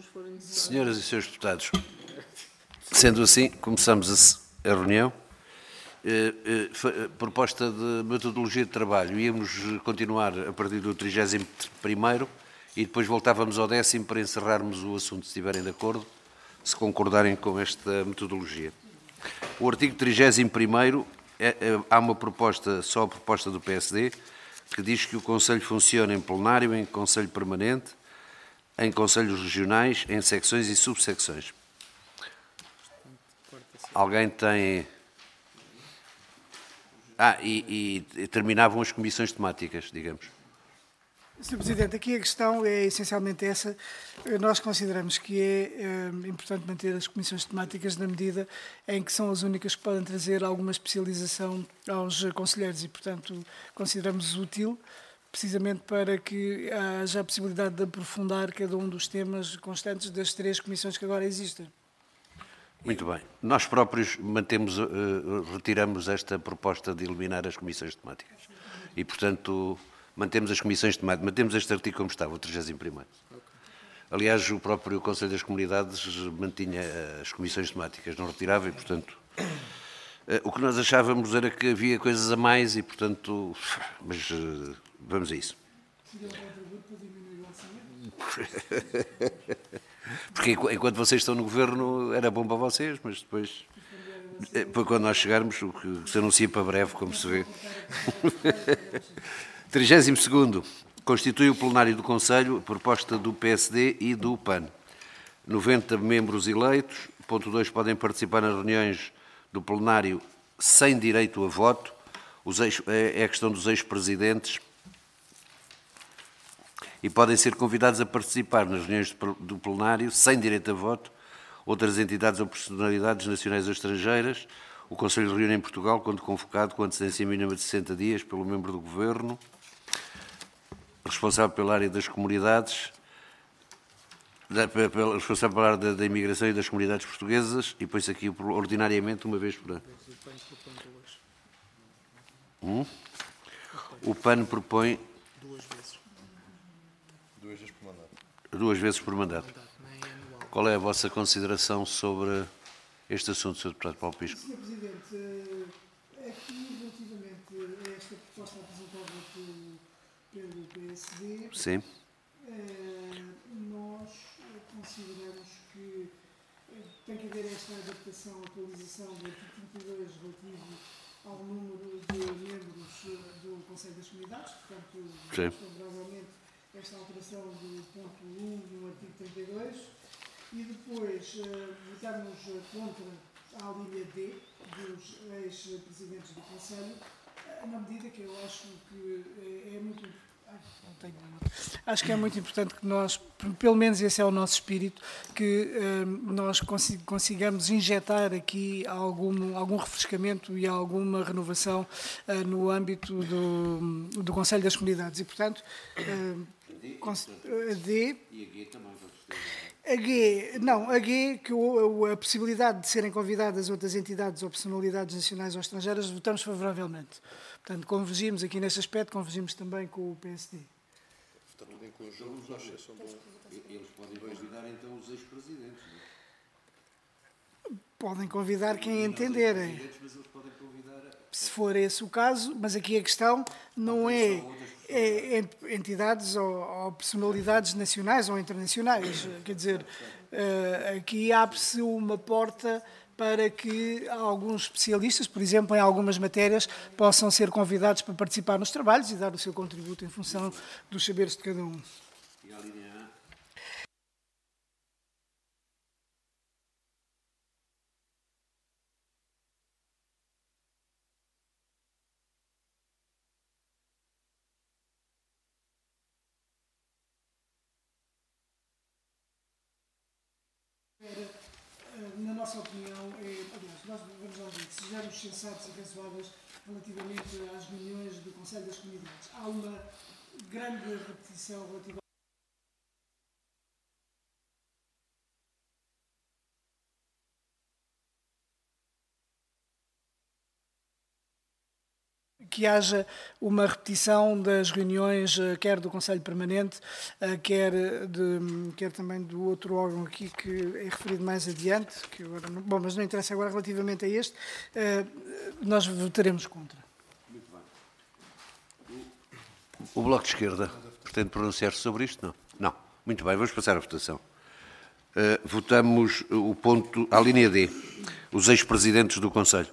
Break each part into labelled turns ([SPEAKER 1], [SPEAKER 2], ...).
[SPEAKER 1] Senhoras e senhores deputados, sendo assim, começamos a reunião. Proposta de metodologia de trabalho. Íamos continuar a partir do 31º e depois voltávamos ao 10º para encerrarmos o assunto, se estiverem de acordo, se concordarem com esta metodologia. O artigo 31º, há uma proposta, só a proposta do PSD, que diz que o Conselho funciona em plenário, em Conselho permanente, em Conselhos regionais, em secções e subsecções. Alguém tem... e terminavam as comissões temáticas, digamos.
[SPEAKER 2] Sr. Presidente, aqui a questão é essencialmente essa. Nós consideramos que é importante manter as comissões temáticas na medida em que são as únicas que podem trazer alguma especialização aos conselheiros e, portanto, consideramos útil precisamente para que haja a possibilidade de aprofundar cada um dos temas constantes das 3 comissões que agora existem.
[SPEAKER 1] Muito bem. Nós próprios retiramos esta proposta de eliminar as comissões temáticas. E, portanto, mantemos as comissões temáticas, mantemos este artigo como estava, o 31º. Aliás, o próprio Conselho das Comunidades mantinha as comissões temáticas, não retirava e, portanto... O que nós achávamos era que havia coisas a mais e, portanto... Mas vamos a isso. Porque enquanto vocês estão no governo era bom para vocês, mas depois quando nós chegarmos, o que se anuncia para breve, como se vê. 32º. Constitui o plenário do Conselho, proposta do PSD e do PAN. 90 membros eleitos. Ponto 2. Podem participar nas reuniões do plenário sem direito a voto. É a questão dos ex-presidentes. E podem ser convidados a participar nas reuniões do plenário, sem direito a voto, outras entidades ou personalidades nacionais ou estrangeiras. O Conselho reúne em Portugal, quando convocado, com antecedência mínima de 60 dias, pelo membro do Governo, responsável pela área das comunidades, responsável pela área da imigração e das comunidades portuguesas, e põe-se aqui ordinariamente uma vez por ano. O PAN propõe... 2 vezes por mandato. Qual é a vossa consideração sobre este assunto, Sr. Deputado Paulo Pisco?
[SPEAKER 2] Sr. Presidente, aqui relativamente a esta proposta apresentada pelo PSD,
[SPEAKER 1] sim.
[SPEAKER 2] Nós consideramos que tem que haver esta adaptação, atualização do artigo 32 relativo ao número de membros do Conselho das Comunidades, portanto, favoravelmente esta alteração do ponto 1 no artigo 32 e depois votarmos contra a linha D dos ex-presidentes do Conselho, na medida que eu acho que é muito... Acho que é muito importante que nós, pelo menos esse é o nosso espírito, que nós consigamos injetar aqui algum refrescamento e alguma renovação no âmbito do Conselho das Comunidades. E, portanto, a D... E a G também, a G, que a possibilidade de serem convidadas outras entidades ou personalidades nacionais ou estrangeiras, votamos favoravelmente. Portanto, convergimos aqui neste aspecto, convergimos também com o PSD.
[SPEAKER 3] Está tudo em conjunto,
[SPEAKER 1] eles podem convidar então os ex-presidentes, não é?
[SPEAKER 2] Podem convidar quem entenderem. Se for esse o caso, mas aqui a questão não é entidades ou personalidades nacionais ou internacionais. Quer dizer, aqui abre-se uma porta para que alguns especialistas, por exemplo, em algumas matérias, possam ser convidados para participar nos trabalhos e dar o seu contributo em função dos saberes de cada um.
[SPEAKER 1] E a linha A?
[SPEAKER 2] Na nossa opinião, aliás, nós vamos lá ver, sejamos sensatos e razoáveis relativamente às reuniões do Conselho das Comunidades. Há uma grande repetição relativa que haja uma repetição das reuniões, quer do Conselho Permanente, quer também do outro órgão aqui que é referido mais adiante, que agora não, bom, mas não interessa agora relativamente a este, nós votaremos contra.
[SPEAKER 1] Muito bem. O Bloco de Esquerda pretende pronunciar-se sobre isto? Não. Não. Muito bem, vamos passar à votação. Votamos o ponto, à linha D, os ex-presidentes do Conselho.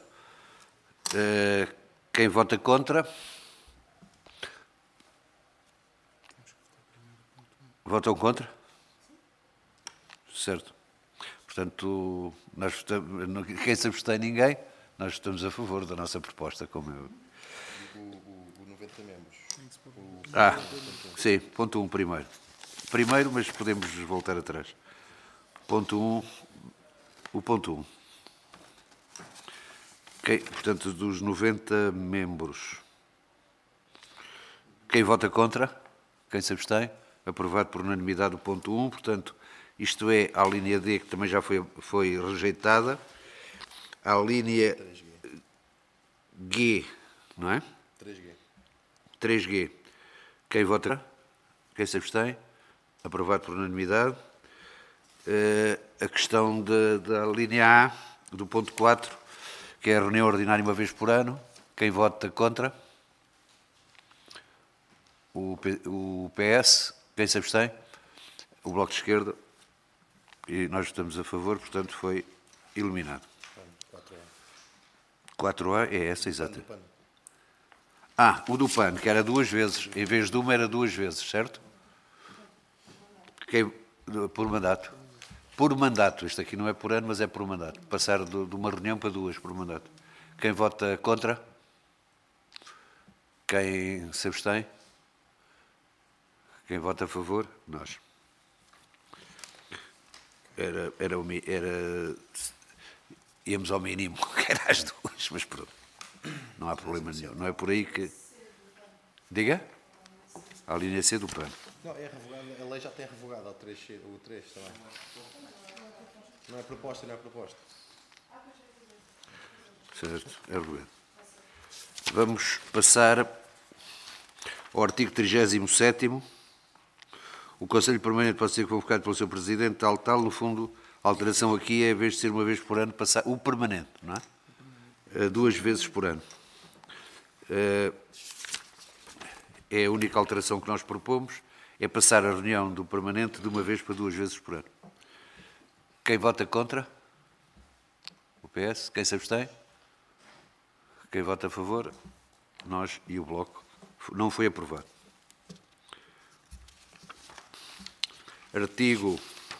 [SPEAKER 1] Quem vota contra? Votam contra? Certo. Portanto, nós votamos, quem se abstém, ninguém, nós votamos a favor da nossa proposta, como eu.
[SPEAKER 3] O 90 membros.
[SPEAKER 1] Sim, ponto 1 primeiro. Primeiro, mas podemos voltar atrás. Ponto 1, o ponto 1. Portanto, dos 90 membros, quem vota contra? Quem se abstém? Aprovado por unanimidade o ponto 1. Portanto, isto é a linha D, que também já foi rejeitada. A linha G, não é?
[SPEAKER 3] 3G.
[SPEAKER 1] 3G. Quem vota? Quem se abstém? Aprovado por unanimidade. A questão da linha A, do ponto 4, que é a reunião ordinária uma vez por ano. Quem vota contra? O PS. Quem se abstém? O Bloco de Esquerda. E nós votamos a favor, portanto foi eliminado. 4A é essa, exata. O do PAN, que era 2 vezes, em vez de uma era 2 vezes, certo? Por mandato. Por mandato, isto aqui não é por ano, mas é por mandato. Passar de uma reunião para 2 por mandato. Quem vota contra? Quem se abstém? Quem vota a favor? Nós. Íamos ao mínimo, que era às 2, mas pronto. Não há problema nenhum. Não é por aí que... Diga? A linha C do PAN.
[SPEAKER 3] Não, é revogada, a lei já tem revogado o 3 também. Não é proposta, não é proposta.
[SPEAKER 1] Certo, é revogado. Vamos passar ao artigo 37º. O Conselho Permanente pode ser convocado pelo seu Presidente, tal. No fundo, a alteração aqui é, em vez de ser uma vez por ano, passar o permanente, não é? 2 vezes por ano. É a única alteração que nós propomos, é passar a reunião do permanente de uma vez para 2 vezes por ano. Quem vota contra? O PS. Quem se abstém? Quem vota a favor? Nós e o Bloco. Não foi aprovado. Artigo...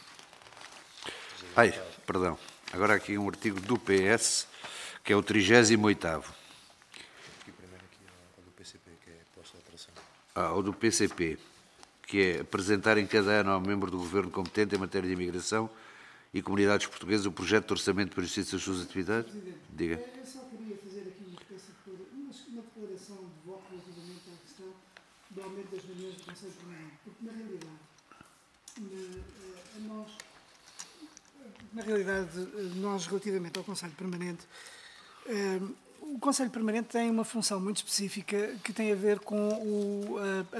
[SPEAKER 1] perdão. Agora aqui um artigo do PS, que é o 38º.
[SPEAKER 3] Primeiro aqui ao do PCP, que é posta de alteração.
[SPEAKER 1] O do PCP, que é apresentar em cada ano ao membro do Governo competente em matéria de imigração e comunidades portuguesas o projeto de orçamento para o exercício das suas atividades.
[SPEAKER 2] Presidente,
[SPEAKER 1] Diga.
[SPEAKER 2] Eu só queria fazer aqui uma declaração de voto relativamente à questão do aumento das reuniões do Conselho Permanente, porque na realidade, nós relativamente ao Conselho Permanente, o Conselho Permanente tem uma função muito específica que tem a ver com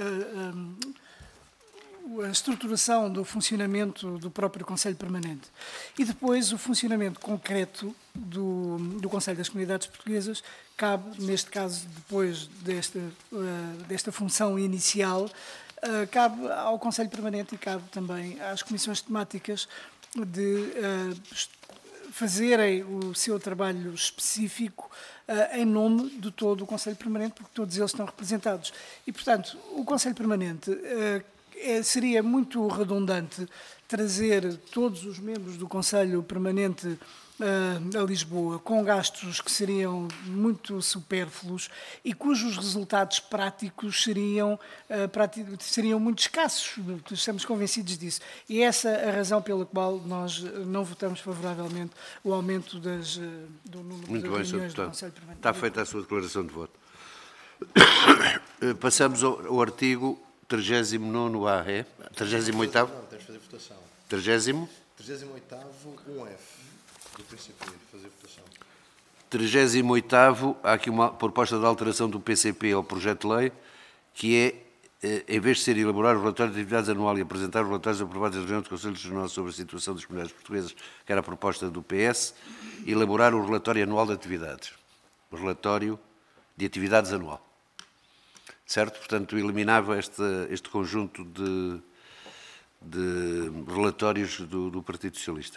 [SPEAKER 2] a estruturação do funcionamento do próprio Conselho Permanente. E depois o funcionamento concreto do Conselho das Comunidades Portuguesas cabe, neste caso, depois desta função inicial, cabe ao Conselho Permanente e cabe também às comissões temáticas de fazerem o seu trabalho específico em nome de todo o Conselho Permanente, porque todos eles estão representados. E, portanto, o Conselho Permanente seria muito redundante trazer todos os membros do Conselho Permanente a Lisboa com gastos que seriam muito supérfluos e cujos resultados práticos seriam muito escassos. Estamos convencidos disso. E essa é a razão pela qual nós não votamos favoravelmente o aumento do número de reuniões do Conselho Permanente.
[SPEAKER 1] Está feita a sua declaração de voto. Passamos ao artigo 39A, é? 38º?
[SPEAKER 3] Não, temos de fazer votação.
[SPEAKER 1] 30º?
[SPEAKER 3] 38º, 1F, do PCP, fazer votação.
[SPEAKER 1] 38º, há aqui uma proposta de alteração do PCP ao projeto de lei, que é, em vez de ser elaborar o relatório de atividades anual e apresentar os relatórios aprovados das reuniões do Conselho Regional sobre a situação das comunidades portuguesas, que era a proposta do PS, elaborar o relatório anual de atividades. O relatório de atividades anual. Certo? Portanto, eliminava este conjunto de relatórios do Partido Socialista.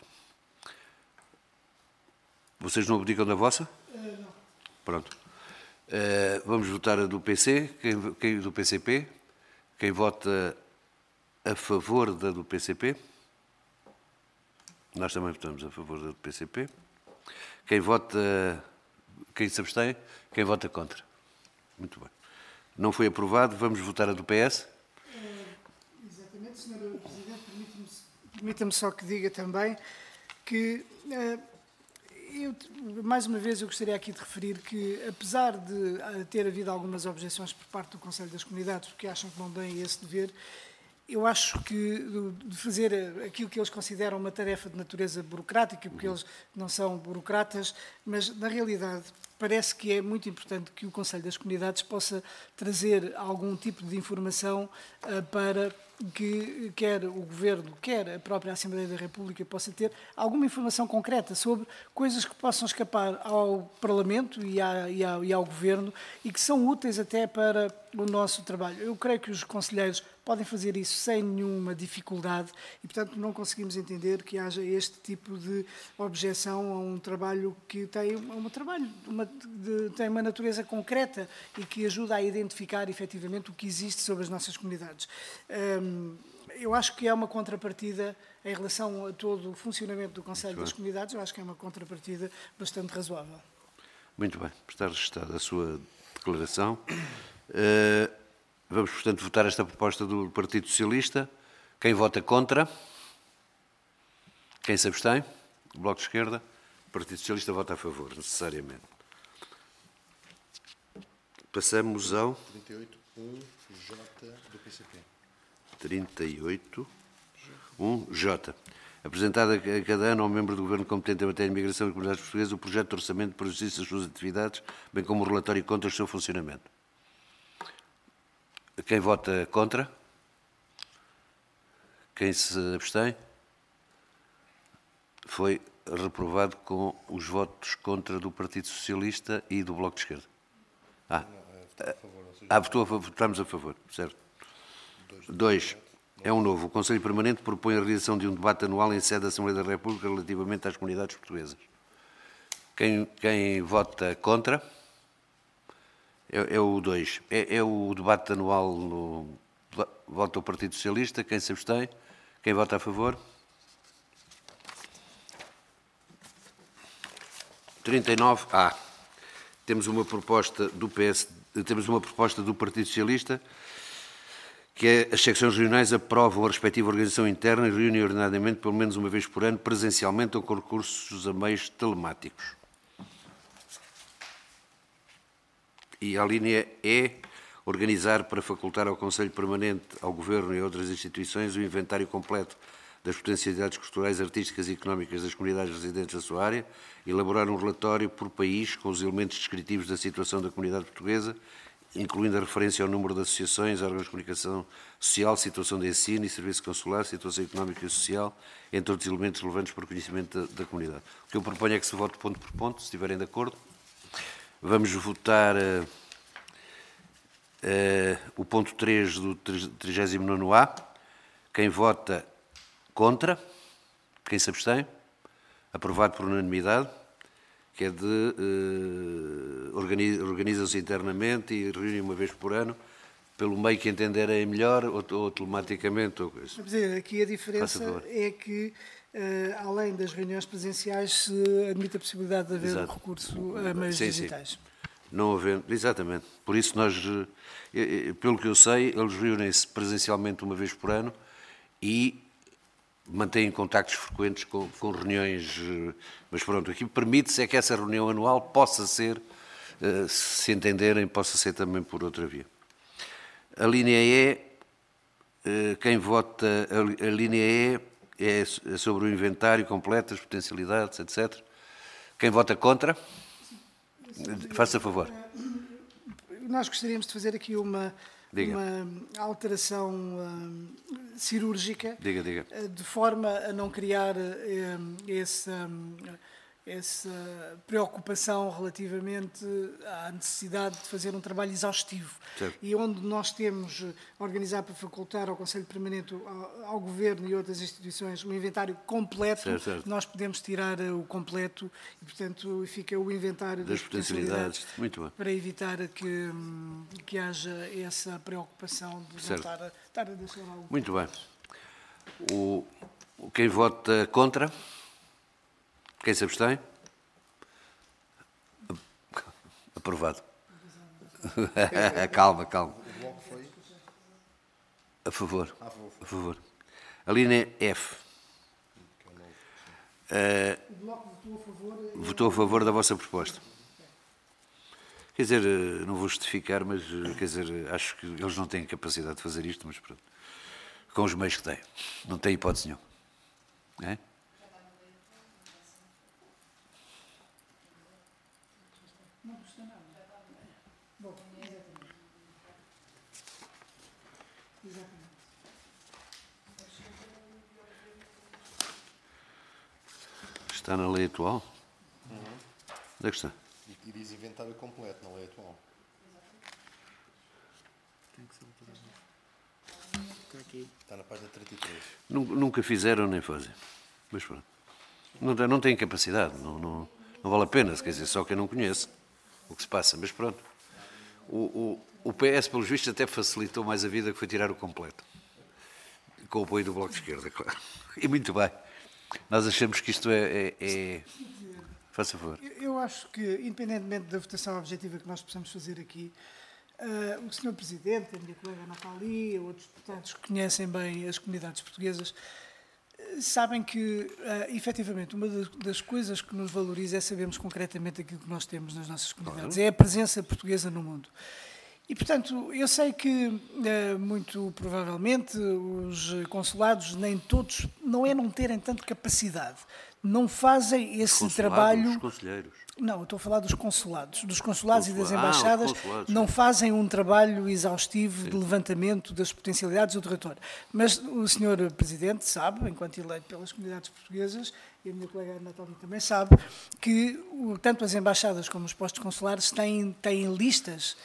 [SPEAKER 1] Vocês não abdicam da vossa?
[SPEAKER 2] Não.
[SPEAKER 1] Pronto. Vamos votar a do PC, do PCP. Quem vota a favor da do PCP? Nós também votamos a favor da do PCP. Quem se abstém? Quem vota contra? Muito bem. Não foi aprovado. Vamos votar a do PS?
[SPEAKER 2] Exatamente, Sr. Presidente, permita-me só que diga também que, mais uma vez, eu gostaria aqui de referir que, apesar de ter havido algumas objeções por parte do Conselho das Comunidades, porque acham que não têm esse dever, eu acho que de fazer aquilo que eles consideram uma tarefa de natureza burocrática, porque eles não são burocratas, mas, na realidade, parece que é muito importante que o Conselho das Comunidades possa trazer algum tipo de informação para que quer o Governo, quer a própria Assembleia da República possa ter alguma informação concreta sobre coisas que possam escapar ao Parlamento e ao Governo e que são úteis até para o nosso trabalho. Eu creio que os conselheiros podem fazer isso sem nenhuma dificuldade e, portanto, não conseguimos entender que haja este tipo de objeção a um trabalho que tem tem uma natureza concreta e que ajuda a identificar efetivamente o que existe sobre as nossas comunidades. Eu acho que é uma contrapartida em relação a todo o funcionamento do Conselho das Comunidades, eu acho que é uma contrapartida bastante razoável.
[SPEAKER 1] Muito bem, está registada a sua declaração. Vamos, portanto, votar esta proposta do Partido Socialista. Quem vota contra? Quem se abstém? O Bloco de Esquerda. O Partido Socialista vota a favor, necessariamente. Passamos ao
[SPEAKER 3] 38.1J do PCP.
[SPEAKER 1] 38.1J. Apresentado a cada ano ao membro do Governo competente em matéria de imigração e comunidades portuguesas o projeto de orçamento para o exercício das suas atividades, bem como o relatório contra o seu funcionamento. Quem vota contra? Quem se abstém? Foi reprovado com os votos contra do Partido Socialista e do Bloco de Esquerda. Votamos a favor, certo. 2. É um novo. O Conselho Permanente propõe a realização de um debate anual em sede da Assembleia da República relativamente às comunidades portuguesas. Quem vota contra? É o 2. É o debate anual vota o Partido Socialista. Quem se abstém? Quem vota a favor? 39A. Temos uma proposta do temos uma proposta do Partido Socialista que é as secções regionais aprovam a respectiva organização interna e reúnem ordenadamente pelo menos uma vez por ano presencialmente ou com recursos a meios telemáticos. E a linha E, organizar para facultar ao Conselho Permanente, ao Governo e a outras instituições o inventário completo das potencialidades culturais, artísticas e económicas das comunidades residentes da sua área, elaborar um relatório por país com os elementos descritivos da situação da comunidade portuguesa, incluindo a referência ao número de associações, órgãos de comunicação social, situação de ensino e serviço consular, situação económica e social, entre outros elementos relevantes para o conhecimento da comunidade. O que eu proponho é que se vote ponto por ponto, se estiverem de acordo. Vamos votar o ponto 3 do 39A. Quem vota contra? Quem se abstém? Aprovado por unanimidade, que é de organizam-se internamente e reúnem uma vez por ano, pelo meio que entenderem melhor, ou telematicamente. Ou coisa.
[SPEAKER 2] Aqui a diferença é que, além das reuniões presenciais, se admite a possibilidade de haver recurso a meios digitais.
[SPEAKER 1] Sim. Não havendo, exatamente. Por isso nós, pelo que eu sei, eles reúnem-se presencialmente uma vez por ano e mantêm contactos frequentes com reuniões, mas pronto, aqui permite-se é que essa reunião anual possa ser, se entenderem, possa ser também por outra via. A linha E, quem vota, a linha E é sobre o inventário completo, as potencialidades, etc. Quem vota contra? Faça favor.
[SPEAKER 2] Nós gostaríamos de fazer aqui uma alteração cirúrgica,
[SPEAKER 1] Diga.
[SPEAKER 2] de forma a não criar essa preocupação relativamente à necessidade de fazer um trabalho exaustivo.
[SPEAKER 1] Certo.
[SPEAKER 2] E onde nós temos organizar para facultar ao Conselho Permanente, ao Governo e outras instituições um inventário completo,
[SPEAKER 1] certo.
[SPEAKER 2] nós podemos tirar o completo e, portanto, fica o inventário
[SPEAKER 1] Das potencialidades. Muito bem.
[SPEAKER 2] para evitar que haja essa preocupação de não estar a deixar algo.
[SPEAKER 1] Muito bem. Quem vota contra? Quem se abstém? Aprovado. Calma.
[SPEAKER 3] O bloco foi
[SPEAKER 1] A favor. A favor. A linha F.
[SPEAKER 2] O Bloco votou a favor.
[SPEAKER 1] Votou a favor da vossa proposta. Quer dizer, não vou justificar, mas quer dizer, acho que eles não têm capacidade de fazer isto, mas pronto. Com os meios que têm. Não tem hipótese nenhuma. É?
[SPEAKER 2] Não custa nada. Bom, exatamente.
[SPEAKER 1] Está na lei atual? Onde é que está?
[SPEAKER 3] e diz inventário completo na lei atual. Está na página 33.
[SPEAKER 1] Nunca fizeram nem fazem. Mas pronto. Não têm capacidade. Não vale a pena. Quer dizer, só quem não conhece o que se passa. Mas pronto. O PS, pelos vistos, até facilitou mais a vida, que foi tirar o completo. Com o apoio do Bloco de Esquerda, claro. E muito bem. Nós achamos que isto é... Faça favor.
[SPEAKER 2] Eu acho que, independentemente da votação objetiva que nós possamos fazer aqui, o Sr. Presidente, a minha colega Nathalie, outros deputados que conhecem bem as comunidades portuguesas, sabem que, efetivamente, uma das coisas que nos valoriza é sabermos concretamente aquilo que nós temos nas nossas comunidades. É a presença portuguesa no mundo. E, portanto, eu sei que, muito provavelmente, os consulados, nem todos, não é não terem tanta capacidade, não fazem esse trabalho...
[SPEAKER 1] Os conselheiros.
[SPEAKER 2] Não, eu estou a falar dos consulados. Dos consulados e das embaixadas,
[SPEAKER 1] os consulados,
[SPEAKER 2] não fazem um trabalho exaustivo de levantamento das potencialidades do território. Mas o Sr. Presidente sabe, enquanto eleito pelas comunidades portuguesas, e a minha colega Natália também sabe, que tanto as embaixadas como os postos consulares têm listas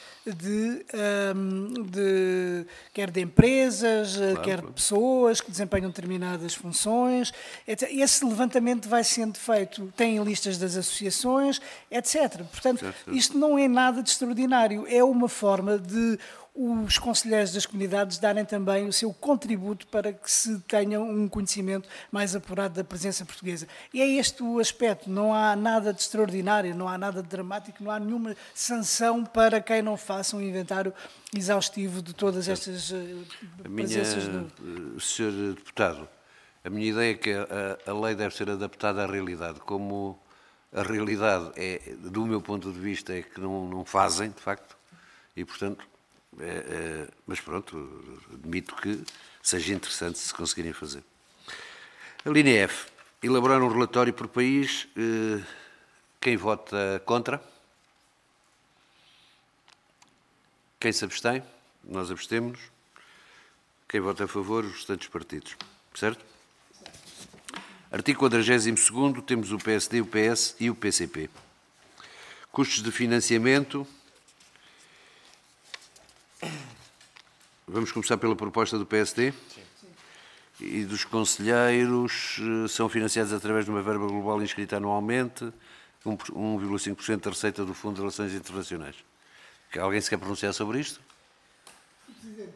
[SPEAKER 2] quer de empresas, quer de pessoas que desempenham determinadas funções. Esse levantamento vai sendo feito, têm listas das associações, etc. Portanto, isto não é nada de extraordinário, é uma forma de os conselheiros das comunidades darem também o seu contributo para que se tenha um conhecimento mais apurado da presença portuguesa. E é este o aspecto, não há nada de extraordinário, não há nada de dramático, não há nenhuma sanção para quem não faça um inventário exaustivo de todas estas presenças.
[SPEAKER 1] Sr. Deputado, a minha ideia é que a lei deve ser adaptada à realidade. Como a realidade, do meu ponto de vista, é que não fazem, de facto, e, portanto, mas pronto, admito que seja interessante se conseguirem fazer. A linha F. Elaborar um relatório por país. Quem vota contra? Quem se abstém? Nós abstemos. Quem vota a favor? Os restantes partidos. Certo? Artigo 42º, temos o PSD, o PS e o PCP. Custos de financiamento. Vamos começar pela proposta do PSD?
[SPEAKER 3] Sim.
[SPEAKER 1] E dos conselheiros são financiados através de uma verba global inscrita anualmente, 1,5% da receita do Fundo de Relações Internacionais. Alguém se quer pronunciar sobre isto?
[SPEAKER 2] Presidente,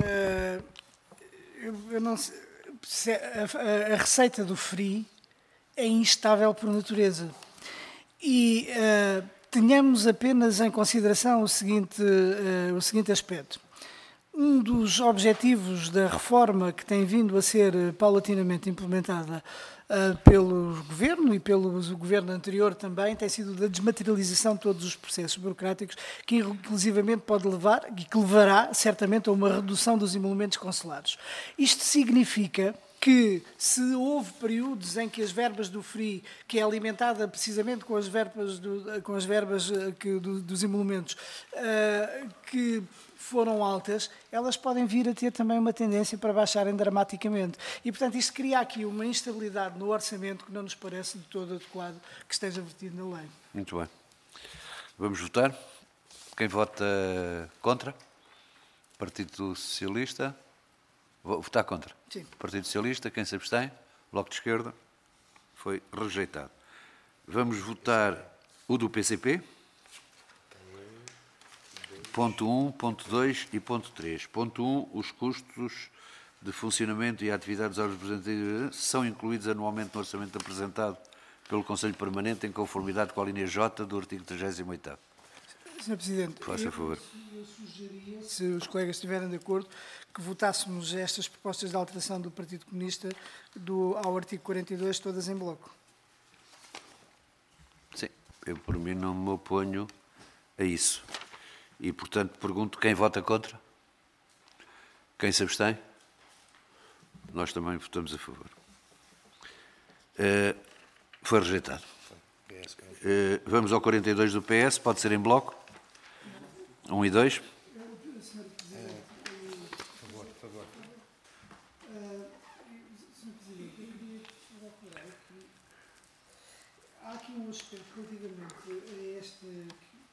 [SPEAKER 2] eu não sei, a receita do FRI é instável por natureza. E tenhamos apenas em consideração o seguinte aspecto. Um dos objetivos da reforma que tem vindo a ser paulatinamente implementada pelo Governo e pelo Governo anterior também tem sido da desmaterialização de todos os processos burocráticos, que inclusivamente pode levar, e que levará certamente a uma redução dos emolumentos consulares. Isto significa que se houve períodos em que as verbas do FRI, que é alimentada precisamente com as verbas, dos emolumentos, que foram altas, elas podem vir a ter também uma tendência para baixarem dramaticamente. E, portanto, isto cria aqui uma instabilidade no orçamento que não nos parece de todo adequado que esteja vertido na lei.
[SPEAKER 1] Muito bem. Vamos votar. Quem vota contra? Partido Socialista. Vou votar contra.
[SPEAKER 2] Sim.
[SPEAKER 1] Partido Socialista. Quem se abstém? Bloco de Esquerda. Foi rejeitado. Vamos votar o do PCP. Ponto 1, ponto 2 e ponto 3. Ponto 1, os custos de funcionamento e atividades aos representantes são incluídos anualmente no orçamento apresentado pelo Conselho Permanente em conformidade com a linha J do artigo 38º.
[SPEAKER 2] Sr. Presidente,
[SPEAKER 1] Faça favor.
[SPEAKER 2] Eu sugeria, se os colegas estiverem de acordo, que votássemos estas propostas de alteração do Partido Comunista ao artigo 42, todas em bloco.
[SPEAKER 1] Sim, eu por mim não me oponho a isso. E, portanto, pergunto quem vota contra? Quem se abstém? Nós também votamos a favor. Foi rejeitado. Vamos ao 42 do PS, pode ser em bloco? 1 e 2?
[SPEAKER 3] Por favor.
[SPEAKER 2] Sr. Presidente, eu queria procurar aqui. Há aqui um aspecto relativamente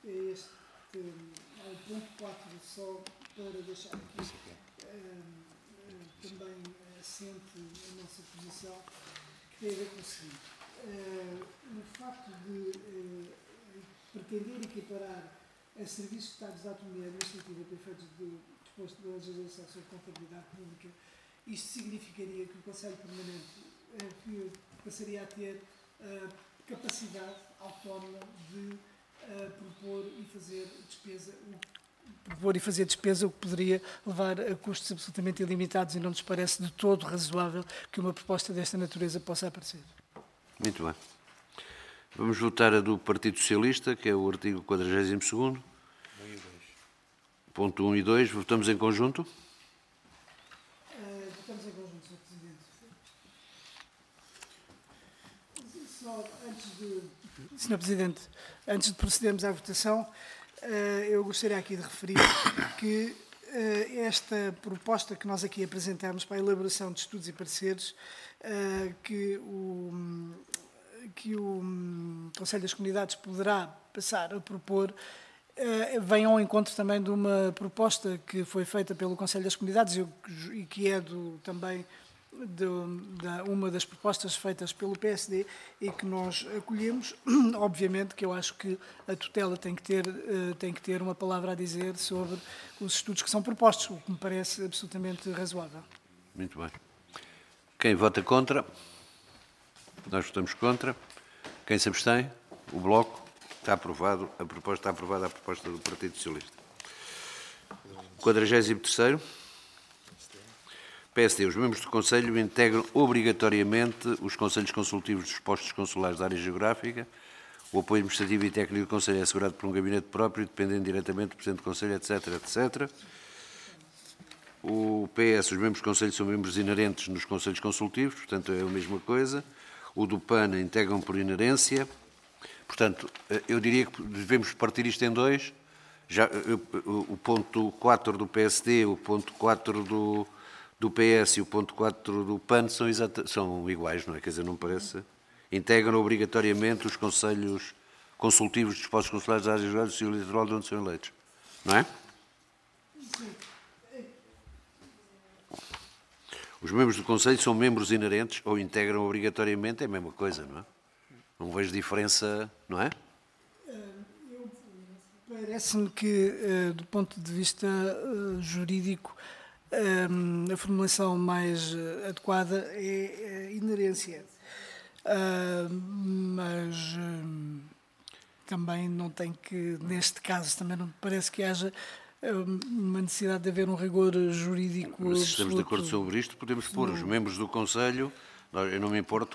[SPEAKER 2] ao ponto 4, só para deixar aqui também assente a nossa posição, que tem a ver com o seguinte. O facto de pretender equiparar a serviços de Estados de autonomia administrativa para efeitos disposto da legislação sobre contabilidade pública, isto significaria que o Conselho Permanente passaria a ter capacidade autónoma de propor e fazer despesa, o que poderia levar a custos absolutamente ilimitados, e não nos parece de todo razoável que uma proposta desta natureza possa aparecer.
[SPEAKER 1] Muito bem. Vamos votar a do Partido Socialista, que é o artigo 42º. Ponto 1 e 2. Votamos em conjunto?
[SPEAKER 2] Votamos em conjunto, Sr. Presidente. Só Sr. Presidente, antes de procedermos à votação, eu gostaria aqui de referir que esta proposta que nós aqui apresentamos para a elaboração de estudos e pareceres, que o Conselho das Comunidades poderá passar a propor, vem ao encontro também de uma proposta que foi feita pelo Conselho das Comunidades e que é também uma das propostas feitas pelo PSD e que nós acolhemos. Obviamente que eu acho que a tutela tem que ter uma palavra a dizer sobre os estudos que são propostos, o que me parece absolutamente razoável.
[SPEAKER 1] Muito bem. Quem vota contra? Nós votamos contra. Quem se abstém? O Bloco. Está aprovado. A proposta está aprovada, a proposta do Partido Socialista. 43º. PSD. Os membros do Conselho integram obrigatoriamente os Conselhos Consultivos dos postos consulares da área geográfica. O apoio administrativo e técnico do Conselho é assegurado por um gabinete próprio, dependendo diretamente do Presidente do Conselho, etc., etc. O PS, os membros do Conselho são membros inerentes nos Conselhos Consultivos, portanto é a mesma coisa. O do PAN integram por inerência. Portanto, eu diria que devemos partir isto em dois. O ponto 4 do PSD, o ponto 4 do PS e o ponto 4 do PAN são iguais, não é? Quer dizer, não parece. Integram obrigatoriamente os Conselhos Consultivos dos postos consulares da área geográfica e litoral de onde são eleitos. Não é? Os membros do Conselho são membros inerentes ou integram obrigatoriamente, é a mesma coisa, não é? Não vejo diferença, não é?
[SPEAKER 2] Parece-me que, do ponto de vista jurídico, a formulação mais adequada é inerência. Mas também não tem que, neste caso, também não me parece que haja uma necessidade de haver um rigor jurídico absoluto.
[SPEAKER 1] Se estamos de acordo sobre isto, podemos pôr os membros do Conselho. Eu não me importo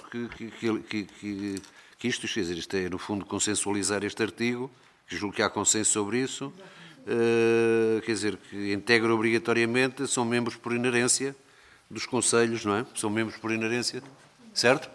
[SPEAKER 1] que isto, quer dizer, isto é, no fundo, consensualizar este artigo, que julgo que há consenso sobre isso, quer dizer, que integram obrigatoriamente, são membros por inerência dos conselhos, não é? São membros por inerência, certo?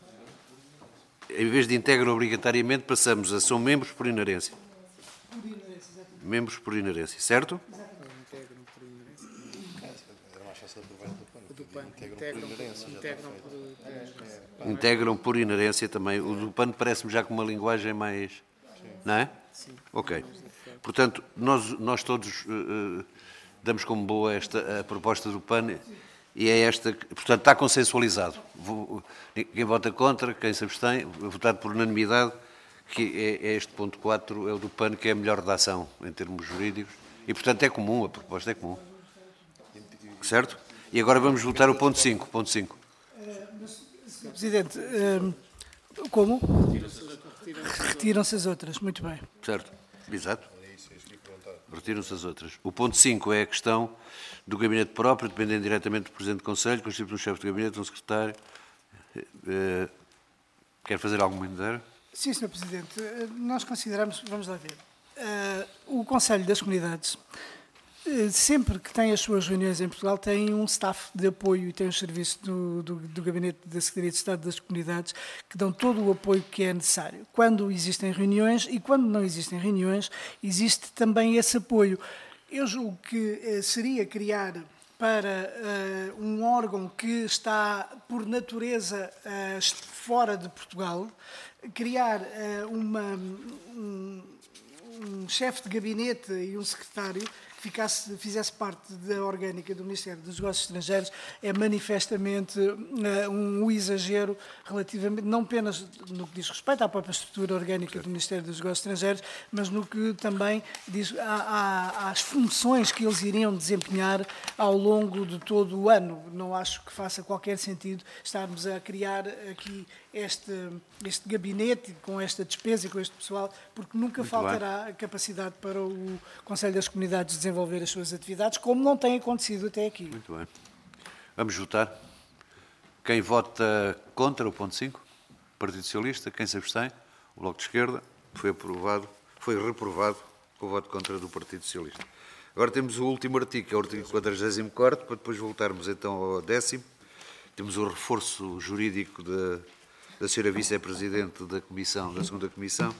[SPEAKER 1] Em vez de integram obrigatoriamente, passamos a são membros por inerência.
[SPEAKER 2] Por inerência, exatamente.
[SPEAKER 1] Membros por inerência, certo?
[SPEAKER 4] Integram por inerência.
[SPEAKER 3] Era mais fácil aprovar
[SPEAKER 4] O do PAN.
[SPEAKER 3] Integram por inerência, já está
[SPEAKER 4] Integram
[SPEAKER 3] feito.
[SPEAKER 4] por...
[SPEAKER 1] Integram por inerência também. O do PAN parece-me já com uma linguagem mais... Não é?
[SPEAKER 4] Sim.
[SPEAKER 1] Ok. Portanto, nós todos damos como boa a proposta do PAN e é esta, portanto, está consensualizado. Quem vota contra, quem se abstém, votado por unanimidade, que é este ponto 4, é o do PAN, que é a melhor redação em termos jurídicos. E, portanto, é comum, a proposta é comum. Certo? E agora vamos votar o ponto 5. Ponto 5.
[SPEAKER 2] Sr. Presidente, como? Retiram-se as outras, muito bem.
[SPEAKER 1] Certo? Exato. Retiram-se as outras. O ponto 5 é a questão do gabinete próprio, dependendo diretamente do Presidente do Conselho, constituído um chefe de gabinete, um secretário. Quer fazer algum comentário?
[SPEAKER 2] Sim, Sr. Presidente, nós consideramos, vamos lá ver, o Conselho das Comunidades, sempre que tem as suas reuniões em Portugal, tem um staff de apoio e tem os serviços do Gabinete da Secretaria de Estado das Comunidades que dão todo o apoio que é necessário. Quando existem reuniões e quando não existem reuniões, existe também esse apoio. Eu julgo que seria criar para um órgão que está, por natureza, fora de Portugal, criar um chefe de gabinete e um secretário que fizesse parte da orgânica do Ministério dos Negócios Estrangeiros é manifestamente um exagero relativamente, não apenas no que diz respeito à própria estrutura orgânica do Ministério dos Negócios Estrangeiros, mas no que também diz às funções que eles iriam desempenhar ao longo de todo o ano. Não acho que faça qualquer sentido estarmos a criar aqui este gabinete com esta despesa e com este pessoal, porque nunca faltará capacidade para o Conselho das Comunidades desenvolver as suas atividades, como não tem acontecido até aqui.
[SPEAKER 1] Muito bem. Vamos votar. Quem vota contra o ponto 5? Partido Socialista. Quem se abstém? O Bloco de Esquerda. Foi reprovado com o voto contra do Partido Socialista. Agora temos o último artigo, que é o artigo 44º, para depois voltarmos então ao 10º. Temos o reforço jurídico da senhora Vice-Presidente da Comissão, da segunda Comissão.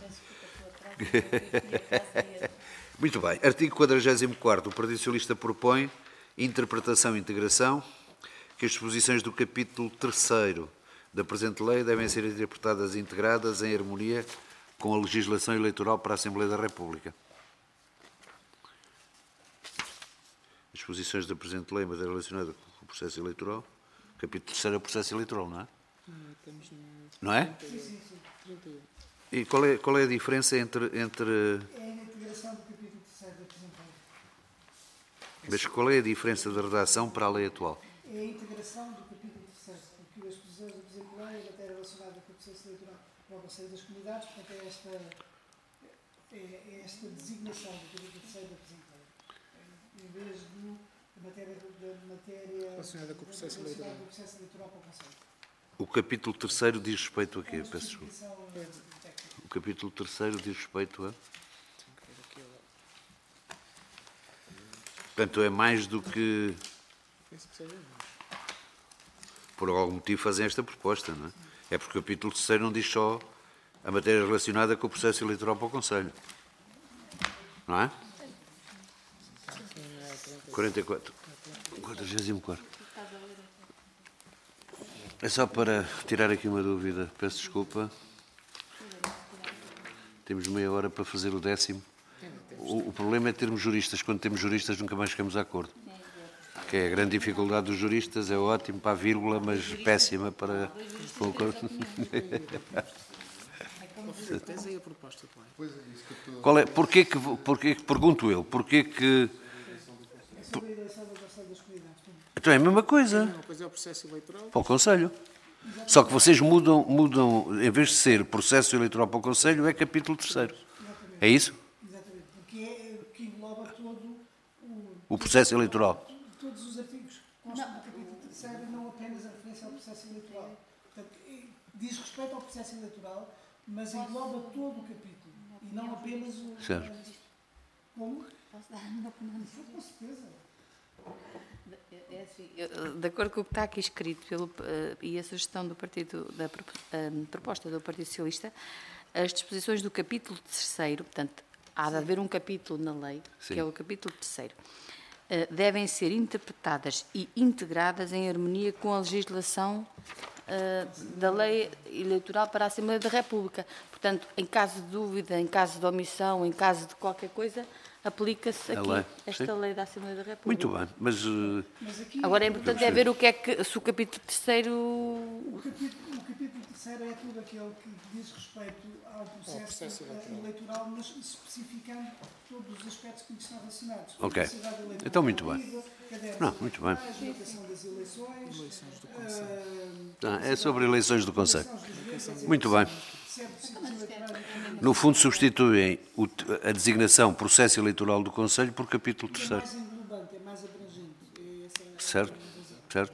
[SPEAKER 1] Muito bem. Artigo 44º. O Partido Socialista propõe interpretação e integração que as disposições do capítulo 3º da presente lei devem ser interpretadas e integradas em harmonia com a legislação eleitoral para a Assembleia da República. As disposições da presente lei em matéria relacionada com o processo eleitoral. O capítulo 3º é o processo eleitoral, não é? Não é? E qual é a diferença entre...
[SPEAKER 2] É a integração do capítulo 3º da presente lei.
[SPEAKER 1] Mas qual é a diferença da redação para a lei atual?
[SPEAKER 2] É a integração do capítulo 3º, porque as disposições da presente lei em matéria relacionada com o processo eleitoral para o Conselho das Comunidades, portanto é esta designação do capítulo 3º da presente lei. Em vez da matéria
[SPEAKER 4] Relacionada com o processo eleitoral
[SPEAKER 2] para o Conselho.
[SPEAKER 1] O capítulo 3º diz respeito a quê? Peço desculpa. O capítulo 3º diz respeito a... Portanto, é mais do que... Por algum motivo fazem esta proposta, não é? É porque o capítulo 3º não diz só a matéria relacionada com o processo eleitoral para o Conselho. Não é? 44. 44. É só para tirar aqui uma dúvida. Peço desculpa. Temos meia hora para fazer o 10º. O problema é termos juristas. Quando temos juristas nunca mais chegamos a acordo. Que é a grande dificuldade dos juristas, é ótimo para a vírgula, mas péssima para o acordo.
[SPEAKER 4] Tens aí a proposta, claro.
[SPEAKER 1] Qual é, pergunto eu, porquê que...
[SPEAKER 2] Sobre a eleição do Conselho das Comunidades.
[SPEAKER 1] Então é a mesma coisa,
[SPEAKER 4] Uma coisa é o processo eleitoral.
[SPEAKER 1] para o Conselho. Só que vocês mudam, em vez de ser processo eleitoral para o Conselho, é capítulo 3º. É isso?
[SPEAKER 2] Exatamente, porque é que engloba todo
[SPEAKER 1] O processo eleitoral.
[SPEAKER 2] todos os artigos que constam do capítulo 3º, não apenas a referência ao processo eleitoral. Portanto, diz respeito ao processo eleitoral, mas engloba todo o capítulo e não apenas o...
[SPEAKER 1] Certo.
[SPEAKER 2] Como?
[SPEAKER 5] Posso dar a minha opinião?
[SPEAKER 2] Com certeza.
[SPEAKER 5] É assim, de acordo com o que está aqui escrito e a sugestão do partido, proposta do Partido Socialista, as disposições do capítulo 3º, portanto, há de haver um capítulo na lei,
[SPEAKER 1] Sim.
[SPEAKER 5] que é o capítulo 3º, devem ser interpretadas e integradas em harmonia com a legislação da lei eleitoral para a Assembleia da República. Portanto, em caso de dúvida, em caso de omissão, em caso de qualquer coisa, aplica-se aqui
[SPEAKER 1] lei,
[SPEAKER 5] esta
[SPEAKER 1] sim.
[SPEAKER 5] lei da Assembleia da República.
[SPEAKER 1] Muito bem, mas
[SPEAKER 5] Agora é importante é ver o que é que, se o capítulo 3º...
[SPEAKER 2] O capítulo 3º é tudo aquele que diz respeito ao processo eleitoral, mas especificando todos os aspectos que lhe estão relacionados.
[SPEAKER 1] Ok.
[SPEAKER 2] Capacidade eleitoral
[SPEAKER 1] Então, muito bem.
[SPEAKER 2] ativa, cadernos
[SPEAKER 1] Não, muito bem.
[SPEAKER 2] eleitorais, votação das eleições,
[SPEAKER 1] é sobre eleições do Conselho.
[SPEAKER 2] eleições
[SPEAKER 1] Muito bem.
[SPEAKER 2] certos ciclos eleitorais.
[SPEAKER 1] No fundo, substituem a designação processo eleitoral do Conselho por capítulo
[SPEAKER 2] É
[SPEAKER 1] 3º.
[SPEAKER 2] mais englobante, é mais abrangente. Essa é a
[SPEAKER 1] Certo? Certo?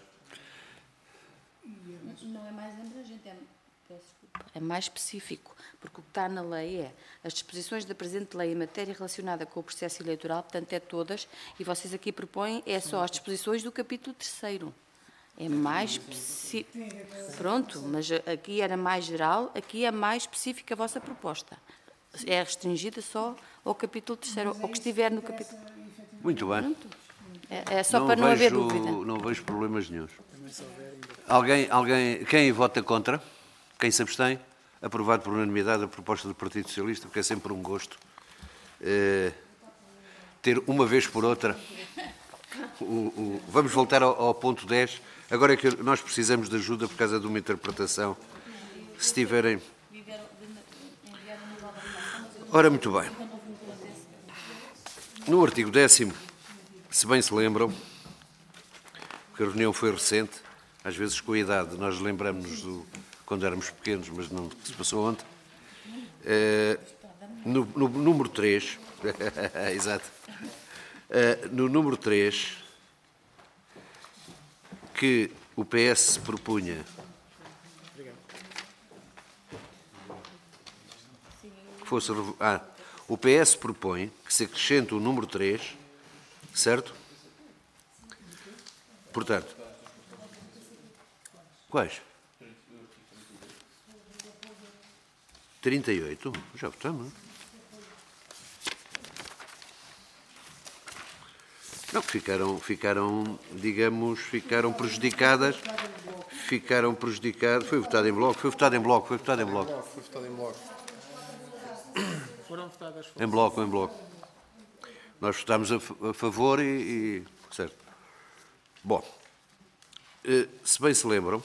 [SPEAKER 5] Não é mais abrangente, é mais específico, porque o que está na lei é as disposições da presente lei em matéria relacionada com o processo eleitoral, portanto é todas, e vocês aqui propõem é só as disposições do capítulo 3º. É mais específico. Pronto, mas aqui era mais geral, aqui é mais específica a vossa proposta. É restringida só ao capítulo 3º, ao que estiver no capítulo.
[SPEAKER 1] Muito bem.
[SPEAKER 5] É só para não haver
[SPEAKER 1] vejo,
[SPEAKER 5] dúvida.
[SPEAKER 1] Não vejo problemas nenhums. Quem vota contra? Quem se abstém? Aprovado por unanimidade a proposta do Partido Socialista, porque é sempre um gosto ter uma vez por outra. Vamos voltar ao ponto 10. Agora é que nós precisamos de ajuda por causa de uma interpretação. Se tiverem... Ora, muito bem. No artigo 10º, se bem se lembram, porque a reunião foi recente, às vezes com a idade, nós lembramos quando éramos pequenos, mas não que se passou ontem. No número 3, exato, no número 3, que o PS propunha que fosse... o PS propõe que se acrescente o número 3, certo? Portanto, quais? 38? Já votamos. Não, ficaram prejudicadas. Foi votado em bloco.
[SPEAKER 3] Foi votado em bloco.
[SPEAKER 4] Foram votadas
[SPEAKER 1] Em bloco. Nós votámos a favor certo. Bom, se bem se lembram,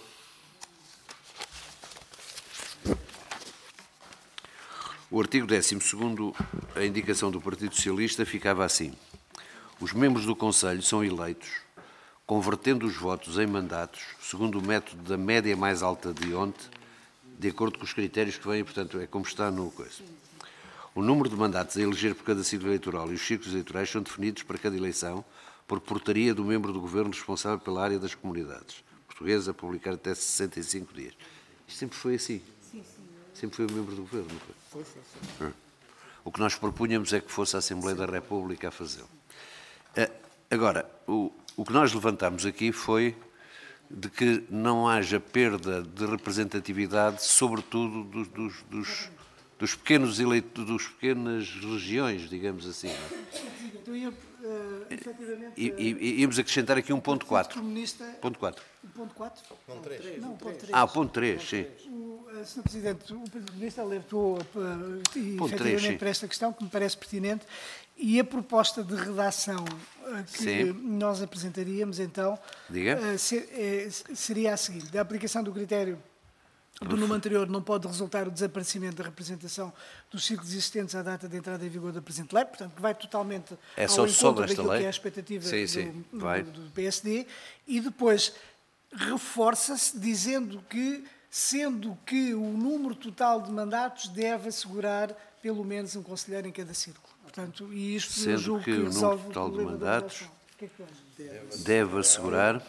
[SPEAKER 1] o artigo 10º, a indicação do Partido Socialista ficava assim: os membros do Conselho são eleitos convertendo os votos em mandatos segundo o método da média mais alta de ontem, de acordo com os critérios que vêm, portanto, é como está no coisa. O número de mandatos a eleger por cada ciclo eleitoral e os ciclos eleitorais são definidos para cada eleição por portaria do membro do Governo responsável pela área das comunidades portuguesas, a publicar até 65 dias. Isto sempre foi assim. Sempre foi o membro do Governo, não foi? Foi. O que nós propunhamos é que fosse a Assembleia da República a fazê-lo. Agora, o que nós levantámos aqui foi de que não haja perda de representatividade, sobretudo dos pequenas regiões, digamos assim. Não é?
[SPEAKER 2] Então, efetivamente,
[SPEAKER 1] íamos acrescentar aqui um ponto 4. Ponto 4.
[SPEAKER 2] O ponto 4?
[SPEAKER 3] Não, 3.
[SPEAKER 2] Não, o ponto 3.
[SPEAKER 1] O ponto 3, sim.
[SPEAKER 2] Sr. Presidente, o Partido Comunista alertou
[SPEAKER 1] Ponto 3,
[SPEAKER 2] efetivamente
[SPEAKER 1] sim.
[SPEAKER 2] para esta questão, que me parece pertinente, e a proposta de redação que
[SPEAKER 1] Sim.
[SPEAKER 2] nós apresentaríamos, então,
[SPEAKER 1] Diga.
[SPEAKER 2] seria a seguinte: da aplicação do critério do número anterior não pode resultar o desaparecimento da representação dos ciclos existentes à data de entrada em vigor da presente lei, portanto, que vai totalmente
[SPEAKER 1] É só
[SPEAKER 2] ao
[SPEAKER 1] sobre
[SPEAKER 2] encontro
[SPEAKER 1] esta
[SPEAKER 2] daquilo
[SPEAKER 1] lei?
[SPEAKER 2] que é a expectativa
[SPEAKER 1] Sim, vai.
[SPEAKER 2] do PSD, e depois reforça-se dizendo que, sendo que o número total de mandatos deve assegurar pelo menos um conselheiro em cada círculo. Portanto, e isto eu
[SPEAKER 1] Sendo
[SPEAKER 2] julgo
[SPEAKER 1] que
[SPEAKER 2] que
[SPEAKER 1] o número
[SPEAKER 2] resolve
[SPEAKER 1] total
[SPEAKER 2] o
[SPEAKER 1] de
[SPEAKER 2] problema da
[SPEAKER 1] mandatos
[SPEAKER 2] relação. O que é que tu achas?
[SPEAKER 1] deve assegurar...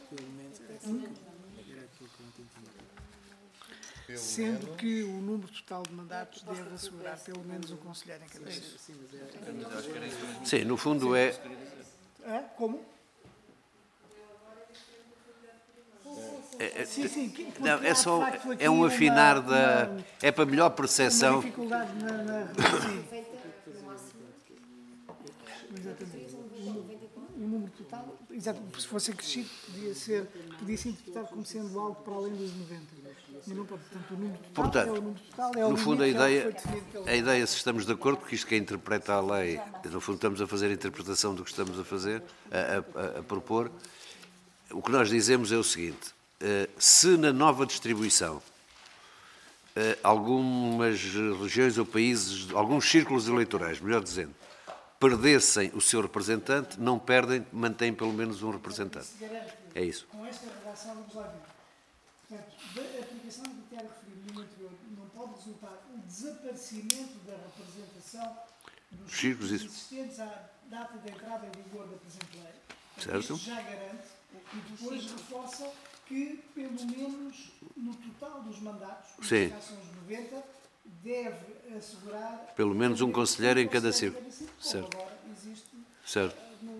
[SPEAKER 2] Sendo que o número total de mandatos deve assegurar pelo menos um conselheiro em cada círculo.
[SPEAKER 1] Sim, no fundo é...
[SPEAKER 2] Como? Sim,
[SPEAKER 1] Não,
[SPEAKER 2] porque
[SPEAKER 1] é
[SPEAKER 2] há, de
[SPEAKER 1] só
[SPEAKER 2] facto, aqui
[SPEAKER 1] é um afinar da.
[SPEAKER 2] uma
[SPEAKER 1] É para melhor percepção.
[SPEAKER 2] dificuldade sim. Exatamente. O número total, exato, se fosse acrescido, podia-se interpretar como sendo algo para além dos 90. E não pode, portanto, o número total
[SPEAKER 1] Portanto,
[SPEAKER 2] é o número total, é o
[SPEAKER 1] No fundo, a
[SPEAKER 2] limite, é o que
[SPEAKER 1] ideia,
[SPEAKER 2] foi definido pelo...
[SPEAKER 1] a ideia, se estamos de acordo, porque isto que interpreta a lei, no fundo estamos a fazer a interpretação do que estamos a fazer, a propor, o que nós dizemos é o seguinte: se na nova distribuição algumas regiões ou países, alguns círculos eleitorais, melhor dizendo, perdessem o seu representante, não perdem, mantêm pelo menos um representante. É isso.
[SPEAKER 2] Com esta redação, vamos lá ver. Portanto, da aplicação do critério referido no anterior, não pode resultar o desaparecimento da representação dos
[SPEAKER 1] Círculos, isso.
[SPEAKER 2] existentes à data de entrada em vigor da presente lei.
[SPEAKER 1] Certo.
[SPEAKER 2] Isto já garante e depois reforça que, pelo menos no total dos mandatos,
[SPEAKER 1] Sim.
[SPEAKER 2] que são os 90, deve assegurar...
[SPEAKER 1] Pelo menos um conselheiro em cada círculo.
[SPEAKER 2] Como
[SPEAKER 1] Certo.
[SPEAKER 2] agora existe
[SPEAKER 1] Certo.
[SPEAKER 2] na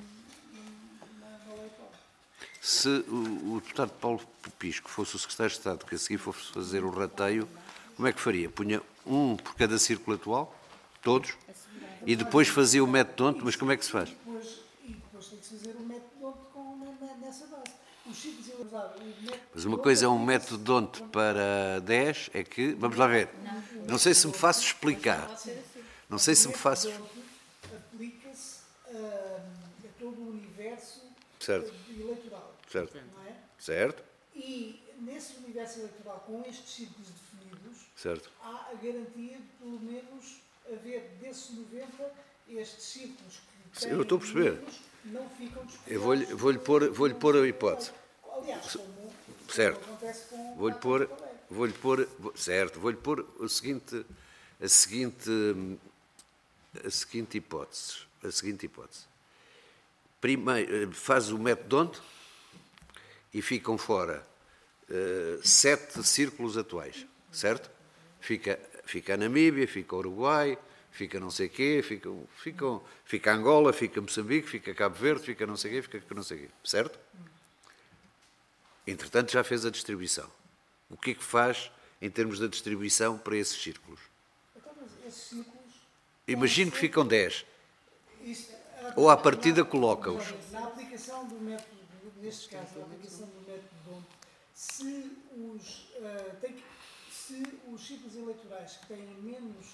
[SPEAKER 2] lei própria.
[SPEAKER 1] Se o deputado Paulo Pisco fosse o secretário de Estado, que a seguir fosse fazer o rateio, como é que faria? Punha um por cada círculo atual, todos, e depois fazia o método, mas como é que se faz?
[SPEAKER 2] E depois tem que se fazer um método nessa base. Os ciclos
[SPEAKER 1] Mas uma coisa é um método para 10, é que, vamos lá ver, não sei se me faço explicar, não sei se me faço...
[SPEAKER 2] aplica-se a todo o universo
[SPEAKER 1] Certo.
[SPEAKER 2] eleitoral,
[SPEAKER 1] Certo.
[SPEAKER 2] não é?
[SPEAKER 1] Certo?
[SPEAKER 2] E nesse universo eleitoral, com estes círculos definidos,
[SPEAKER 1] Certo.
[SPEAKER 2] há a garantia de, pelo menos, haver desses 90, estes círculos que
[SPEAKER 1] Sim,
[SPEAKER 2] têm
[SPEAKER 1] eu estou a perceber.
[SPEAKER 2] menos, não ficam disponíveis.
[SPEAKER 1] Eu vou-lhe pôr a hipótese.
[SPEAKER 2] Aliás, como
[SPEAKER 1] Certo.
[SPEAKER 2] acontece com
[SPEAKER 1] Vou-lhe pôr, certo, vou-lhe pôr a seguinte hipótese. Primeiro, faz o método e ficam fora 7 círculos atuais, certo? Fica a Namíbia, fica o Uruguai, fica não sei quê, fica Angola, fica Moçambique, fica Cabo Verde, fica não sei quê, fica não sei quê, certo? Entretanto, já fez a distribuição. O que é que faz em termos da distribuição para esses círculos?
[SPEAKER 2] Então, mas esses círculos...
[SPEAKER 1] Imagino que ficam 10.
[SPEAKER 2] Isto,
[SPEAKER 1] Ou à partida coloca-os.
[SPEAKER 2] Na aplicação do método, neste caso, na aplicação do método DONT, se os círculos eleitorais que têm menos,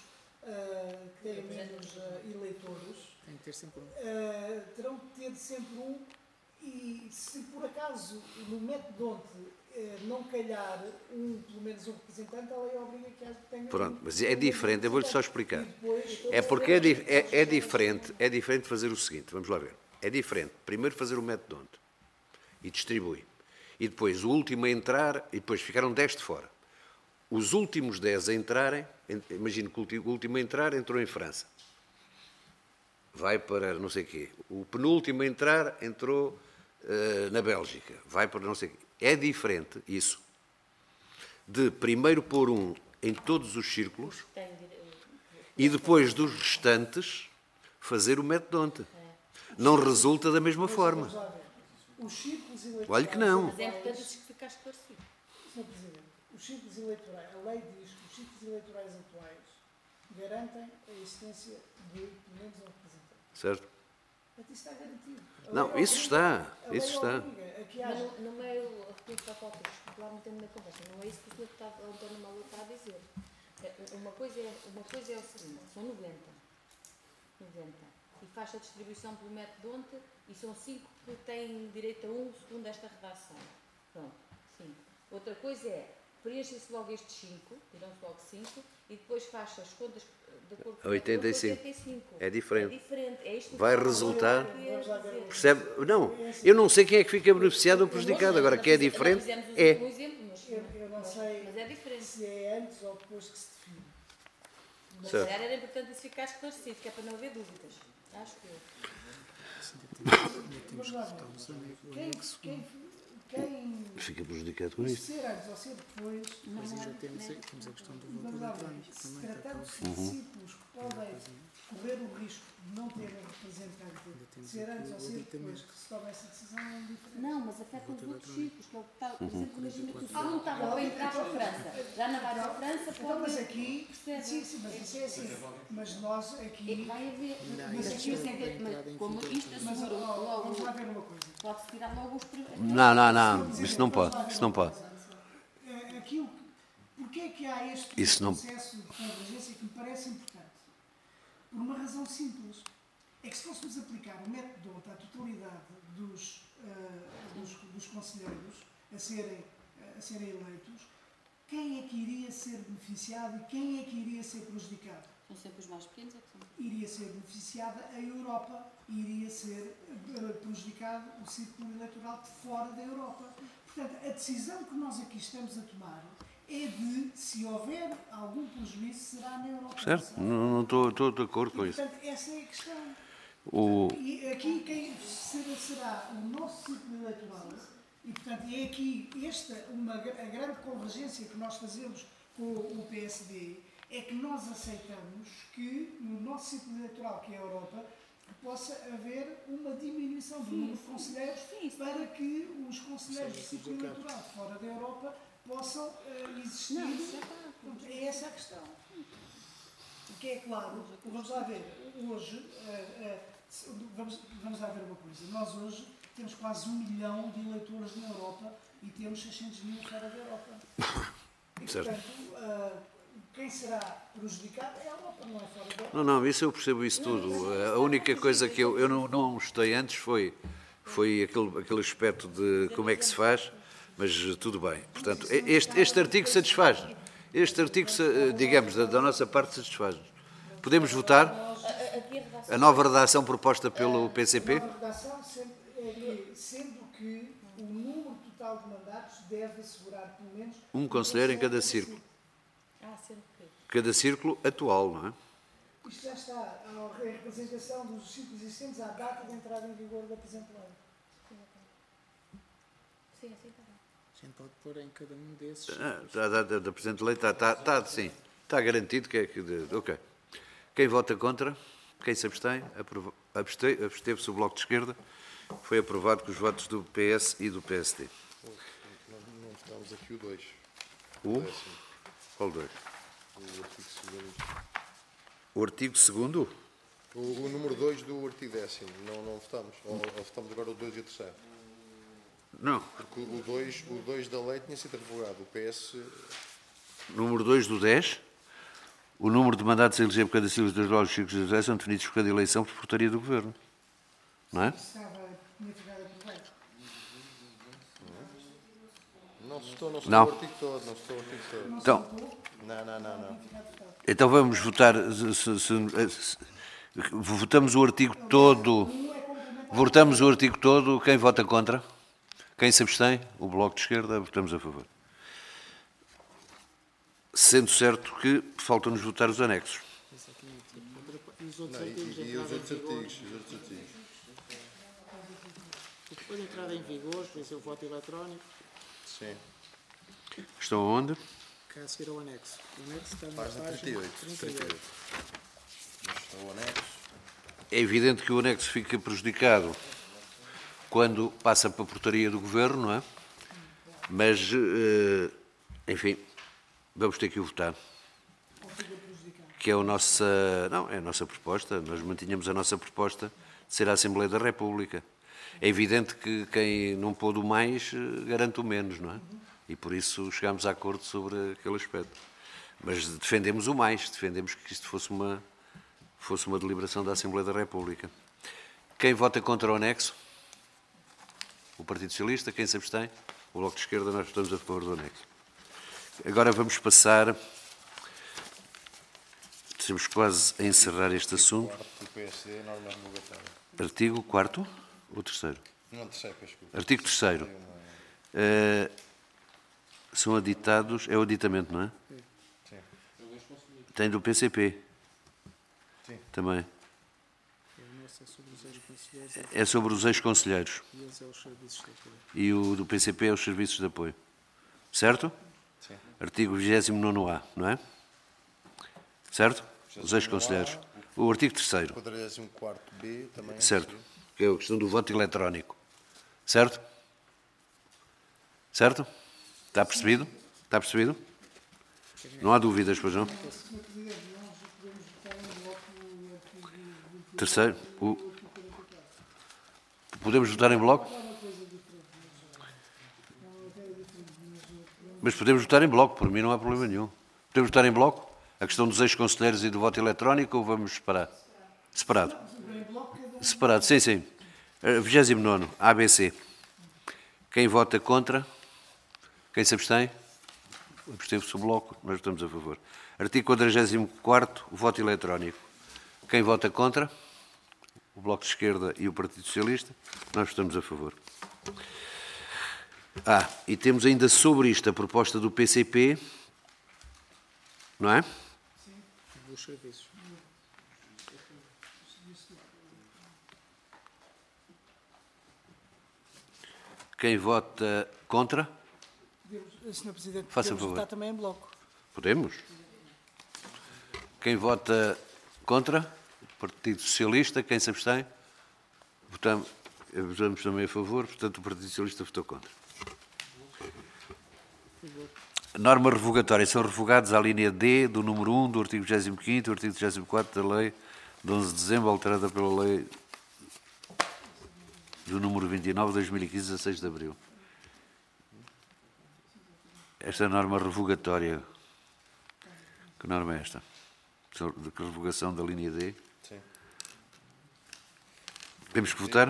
[SPEAKER 2] eleitores,
[SPEAKER 4] Tem que ter sempre um.
[SPEAKER 2] terão que ter sempre um, e se por acaso no método DONT não calhar pelo menos um representante, a lei obriga que tenha...
[SPEAKER 1] Pronto, mas é diferente, eu vou-lhe só explicar. É porque é diferente fazer o seguinte, vamos lá ver. É diferente, primeiro fazer o método DONT e distribui. E depois o último a entrar, e depois ficaram 10 de fora. Os últimos 10 a entrarem, imagino que o último a entrar entrou em França. Vai para não sei o quê. O penúltimo a entrar entrou na Bélgica. Vai para não sei o quê. É diferente isso de primeiro pôr um em todos os círculos e depois dos restantes fazer o método DONT. Não resulta da mesma forma.
[SPEAKER 2] Os círculos eleitorais...
[SPEAKER 1] Olha que não.
[SPEAKER 5] Mas é importante isso que ficar esclarecido.
[SPEAKER 2] Sr. Presidente, os círculos eleitorais, a lei diz que os círculos eleitorais atuais garantem a existência de pelo menos um representante.
[SPEAKER 1] Certo?
[SPEAKER 2] Portanto, isso está garantido.
[SPEAKER 1] Não, isso está. Isso está.
[SPEAKER 5] Mas não é o recurso ao Paulo Pisco, lá metendo na conversa, não é isso que o Sr. Deputado António Malo está a dizer. Uma coisa é o seguinte, são 90. E faz a distribuição pelo método DONT e são 5 que têm direito a 1 segundo esta redação. Pronto, 5. Outra coisa é, preenchem-se logo estes 5, tiram-se logo 5 e depois faz as contas de acordo com
[SPEAKER 1] 85. É diferente.
[SPEAKER 5] É diferente. É isto que
[SPEAKER 1] Vai
[SPEAKER 5] eu
[SPEAKER 1] resultar...
[SPEAKER 5] queria dizer.
[SPEAKER 1] Percebe? Não, eu não sei quem é que fica beneficiado ou prejudicado. Agora, que é diferente, é.
[SPEAKER 5] Um exemplo,
[SPEAKER 2] Eu não sei
[SPEAKER 5] mas é diferente.
[SPEAKER 2] se é antes ou depois que se define.
[SPEAKER 5] Mas se
[SPEAKER 1] Certo.
[SPEAKER 5] calhar era importante isso ficar esclarecido, que é para não haver dúvidas. Acho que eu.
[SPEAKER 2] Vamos lá ver. Quem
[SPEAKER 1] Fica prejudicado com
[SPEAKER 2] se
[SPEAKER 1] isto.
[SPEAKER 2] ser antes ou ser depois,
[SPEAKER 4] temos a questão do voto
[SPEAKER 2] Vamos lá ver,
[SPEAKER 4] eletrónico
[SPEAKER 2] se
[SPEAKER 4] também.
[SPEAKER 2] tratando-se de discípulos que podem correr o risco de não terem representante, ser antes ou ser depois que se toma essa decisão é indiferente.
[SPEAKER 5] Não, mas afeta os outros ciclos, que é o que está, por exemplo, imagina que o segundo estava para entrar para a França. Já não vai para a França,
[SPEAKER 2] Então,
[SPEAKER 5] pode...
[SPEAKER 2] mas aqui,
[SPEAKER 5] Percebe?
[SPEAKER 2] sim, mas isso é assim. Mas nós aqui,
[SPEAKER 5] Vai haver...
[SPEAKER 2] mas aqui,
[SPEAKER 5] Mas como isto
[SPEAKER 2] mas
[SPEAKER 5] assegura
[SPEAKER 2] vamos lá
[SPEAKER 5] logo...
[SPEAKER 2] ver uma coisa.
[SPEAKER 5] Pode-se tirar logo os...
[SPEAKER 1] Não, isso não pode, isso não pode.
[SPEAKER 2] Aquilo, porque é que há este
[SPEAKER 1] Isso não-
[SPEAKER 2] processo de convergência que me parece importante? Por uma razão simples. É que se fôssemos aplicar o método à totalidade dos conselheiros a serem eleitos, quem é que iria ser beneficiado e quem é que iria ser prejudicado?
[SPEAKER 5] São sempre os mais pequenos, é que são...
[SPEAKER 2] Iria ser beneficiada a Europa, iria ser prejudicado o círculo eleitoral de fora da Europa. Portanto, a decisão que nós aqui estamos a tomar é de, se houver algum prejuízo, será na Europa.
[SPEAKER 1] Certo? Não estou de acordo com
[SPEAKER 2] E,
[SPEAKER 1] isso.
[SPEAKER 2] portanto, essa é a questão.
[SPEAKER 1] O,
[SPEAKER 2] E aqui quem será o nosso círculo eleitoral, e portanto é aqui a grande convergência que nós fazemos com o PSD, é que nós aceitamos que no nosso círculo eleitoral, que é a Europa, possa haver uma diminuição do número de conselheiros para que os conselheiros do círculo eleitoral fora da Europa possam existir. Portanto, é essa a questão. Que é claro, vamos lá ver, hoje, vamos lá ver uma coisa, nós hoje temos quase 1 milhão de eleitores na Europa e temos 600 mil fora da Europa. E,
[SPEAKER 1] Certo.
[SPEAKER 2] portanto, quem será prejudicado é a Europa, não é fora da Europa.
[SPEAKER 1] não, isso eu percebo isso tudo. A única coisa que eu não gostei antes foi aquele aspecto de como é que se faz, mas tudo bem. Portanto, este artigo satisfaz. Este artigo, digamos, da nossa parte satisfaz. Podemos votar a nova redação proposta pelo PCP?
[SPEAKER 2] A nova redação sendo que o número total de mandatos deve assegurar pelo menos
[SPEAKER 1] Um conselheiro em cada círculo. Cada círculo atual, não é?
[SPEAKER 2] Isto já está, a representação dos círculos existentes à data de entrada em vigor da presente lei.
[SPEAKER 5] Sim, assim está bem.
[SPEAKER 4] A gente pode pôr em cada um desses.
[SPEAKER 1] Da presente lei sim. Está garantido que é que... Ok. Quem vota contra? Quem se abstém? Absteve-se o Bloco de Esquerda. Foi aprovado com os votos do PS e do PSD.
[SPEAKER 3] Não estamos aqui o 2.
[SPEAKER 1] Qual 2?
[SPEAKER 3] O artigo 2º.
[SPEAKER 1] O artigo 2º?
[SPEAKER 3] O número 2 do artigo 10º. Não votamos. Ou votamos agora o 2 e o 3º.
[SPEAKER 1] Não.
[SPEAKER 3] Porque o 2 da lei tinha sido revogado. O PS...
[SPEAKER 1] Número 2 do 10. O número de mandatos a eleger por cada círculo dos jogos círculos de são definidos por cada eleição por portaria do Governo. Não é?
[SPEAKER 2] Tinha ficado aprovado.
[SPEAKER 3] Não se estou
[SPEAKER 1] Não.
[SPEAKER 3] o artigo todo. Não se estou o artigo todo.
[SPEAKER 1] Então,
[SPEAKER 3] Não.
[SPEAKER 1] então vamos votar... votamos o artigo todo. Votamos o artigo todo. Quem vota contra? Quem se abstém? O Bloco de Esquerda. Votamos a favor. Sendo certo que faltam-nos votar os anexos.
[SPEAKER 4] E os outros
[SPEAKER 3] Não,
[SPEAKER 4] artigos
[SPEAKER 3] e os outros artigos?
[SPEAKER 4] Depois de entrada em vigor, por exemplo, o voto eletrónico,
[SPEAKER 3] Sim.
[SPEAKER 1] Estão aonde?
[SPEAKER 4] cá a seguir ao anexo. O anexo está na
[SPEAKER 3] Página
[SPEAKER 4] página
[SPEAKER 3] 38. Este é o anexo.
[SPEAKER 1] É evidente que o anexo fica prejudicado quando passa para a portaria do Governo, não é? Mas, enfim, vamos ter que o votar. Que é a nossa... Não, é a nossa proposta. Nós mantínhamos a nossa proposta de ser a Assembleia da República. É evidente que quem não pôde o mais garante o menos, não é? E por isso chegámos a acordo sobre aquele aspecto. Mas defendemos o mais, defendemos que isto fosse uma deliberação da Assembleia da República. Quem vota contra o anexo? O Partido Socialista. Quem se abstém? O Bloco de Esquerda. Nós votamos a favor do anexo. Agora vamos passar... Estamos quase a encerrar este assunto.
[SPEAKER 3] Quarto do PSD, norma revogatória.
[SPEAKER 1] Artigo 4º ou 3º?
[SPEAKER 3] Não, terceiro, peço desculpa.
[SPEAKER 1] Artigo 3º. São aditados... É o aditamento, não é?
[SPEAKER 3] Sim.
[SPEAKER 1] Tem do PCP.
[SPEAKER 3] Sim.
[SPEAKER 1] Também.
[SPEAKER 4] O nosso é sobre os ex-conselheiros
[SPEAKER 1] É sobre os ex-conselheiros.
[SPEAKER 4] e eles é os serviços de apoio.
[SPEAKER 1] E o do PCP é os serviços de apoio. Certo? Artigo 29A, não é? Certo? Os ex-conselheiros. O artigo 3º.
[SPEAKER 3] 44B também.
[SPEAKER 1] Certo. Que é a questão do voto eletrónico. Certo? Certo? Está percebido? Está percebido? Não há dúvidas, pois não? Terceiro. Podemos votar em bloco? Mas podemos votar em bloco, por mim não há problema nenhum. Podemos votar em bloco? A questão dos ex-conselheiros e do voto eletrónico ou vamos separar? Separado. Separado, sim, sim. 29º, ABC. Quem vota contra? Quem se abstém? Absteve-se o bloco, nós votamos a favor. Artigo 44º, o voto eletrónico. Quem vota contra? O Bloco de Esquerda e o Partido Socialista. Nós votamos a favor. E temos ainda sobre isto a proposta do PCP, não é?
[SPEAKER 4] Dos serviços.
[SPEAKER 1] Quem vota contra?
[SPEAKER 2] Sr. Presidente,
[SPEAKER 1] Faça
[SPEAKER 2] podemos
[SPEAKER 1] favor.
[SPEAKER 2] votar também em bloco.
[SPEAKER 1] Podemos. Quem vota contra? Partido Socialista. Quem se abstém? Votamos também a favor, portanto o Partido Socialista votou contra. Normas revogatórias são revogados à linha D do número 1 do artigo 25º, do artigo 34 da lei de 11 de dezembro, alterada pela lei do número 29 de 2015, 16 de abril. Esta norma revogatória, que norma é esta? De revogação da linha D?
[SPEAKER 3] Sim.
[SPEAKER 1] Temos que votar?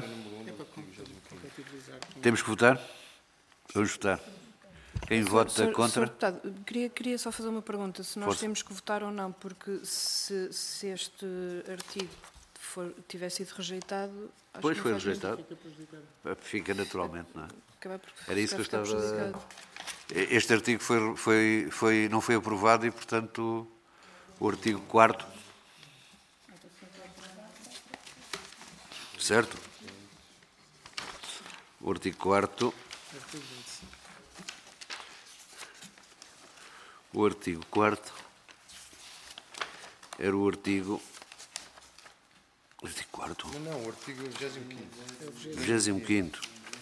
[SPEAKER 1] Temos que votar? Vamos votar. Quem vota
[SPEAKER 6] Sr.
[SPEAKER 1] contra?
[SPEAKER 6] Deputado, queria só fazer uma pergunta, se nós
[SPEAKER 1] Força.
[SPEAKER 6] temos que votar ou não, porque se este artigo tiver sido rejeitado, acho
[SPEAKER 1] Pois
[SPEAKER 6] que
[SPEAKER 1] foi
[SPEAKER 6] não faz
[SPEAKER 1] rejeitado. Fica naturalmente, não é?
[SPEAKER 6] Acaba por
[SPEAKER 1] Era isso que eu
[SPEAKER 6] ficar
[SPEAKER 1] estava...
[SPEAKER 6] prejudicado.
[SPEAKER 1] Este artigo não foi aprovado e, portanto, o artigo 4º... Certo? O artigo 4º... O artigo 4º era o artigo... Artigo 4º?
[SPEAKER 3] Não, o artigo 25º.
[SPEAKER 1] 25º.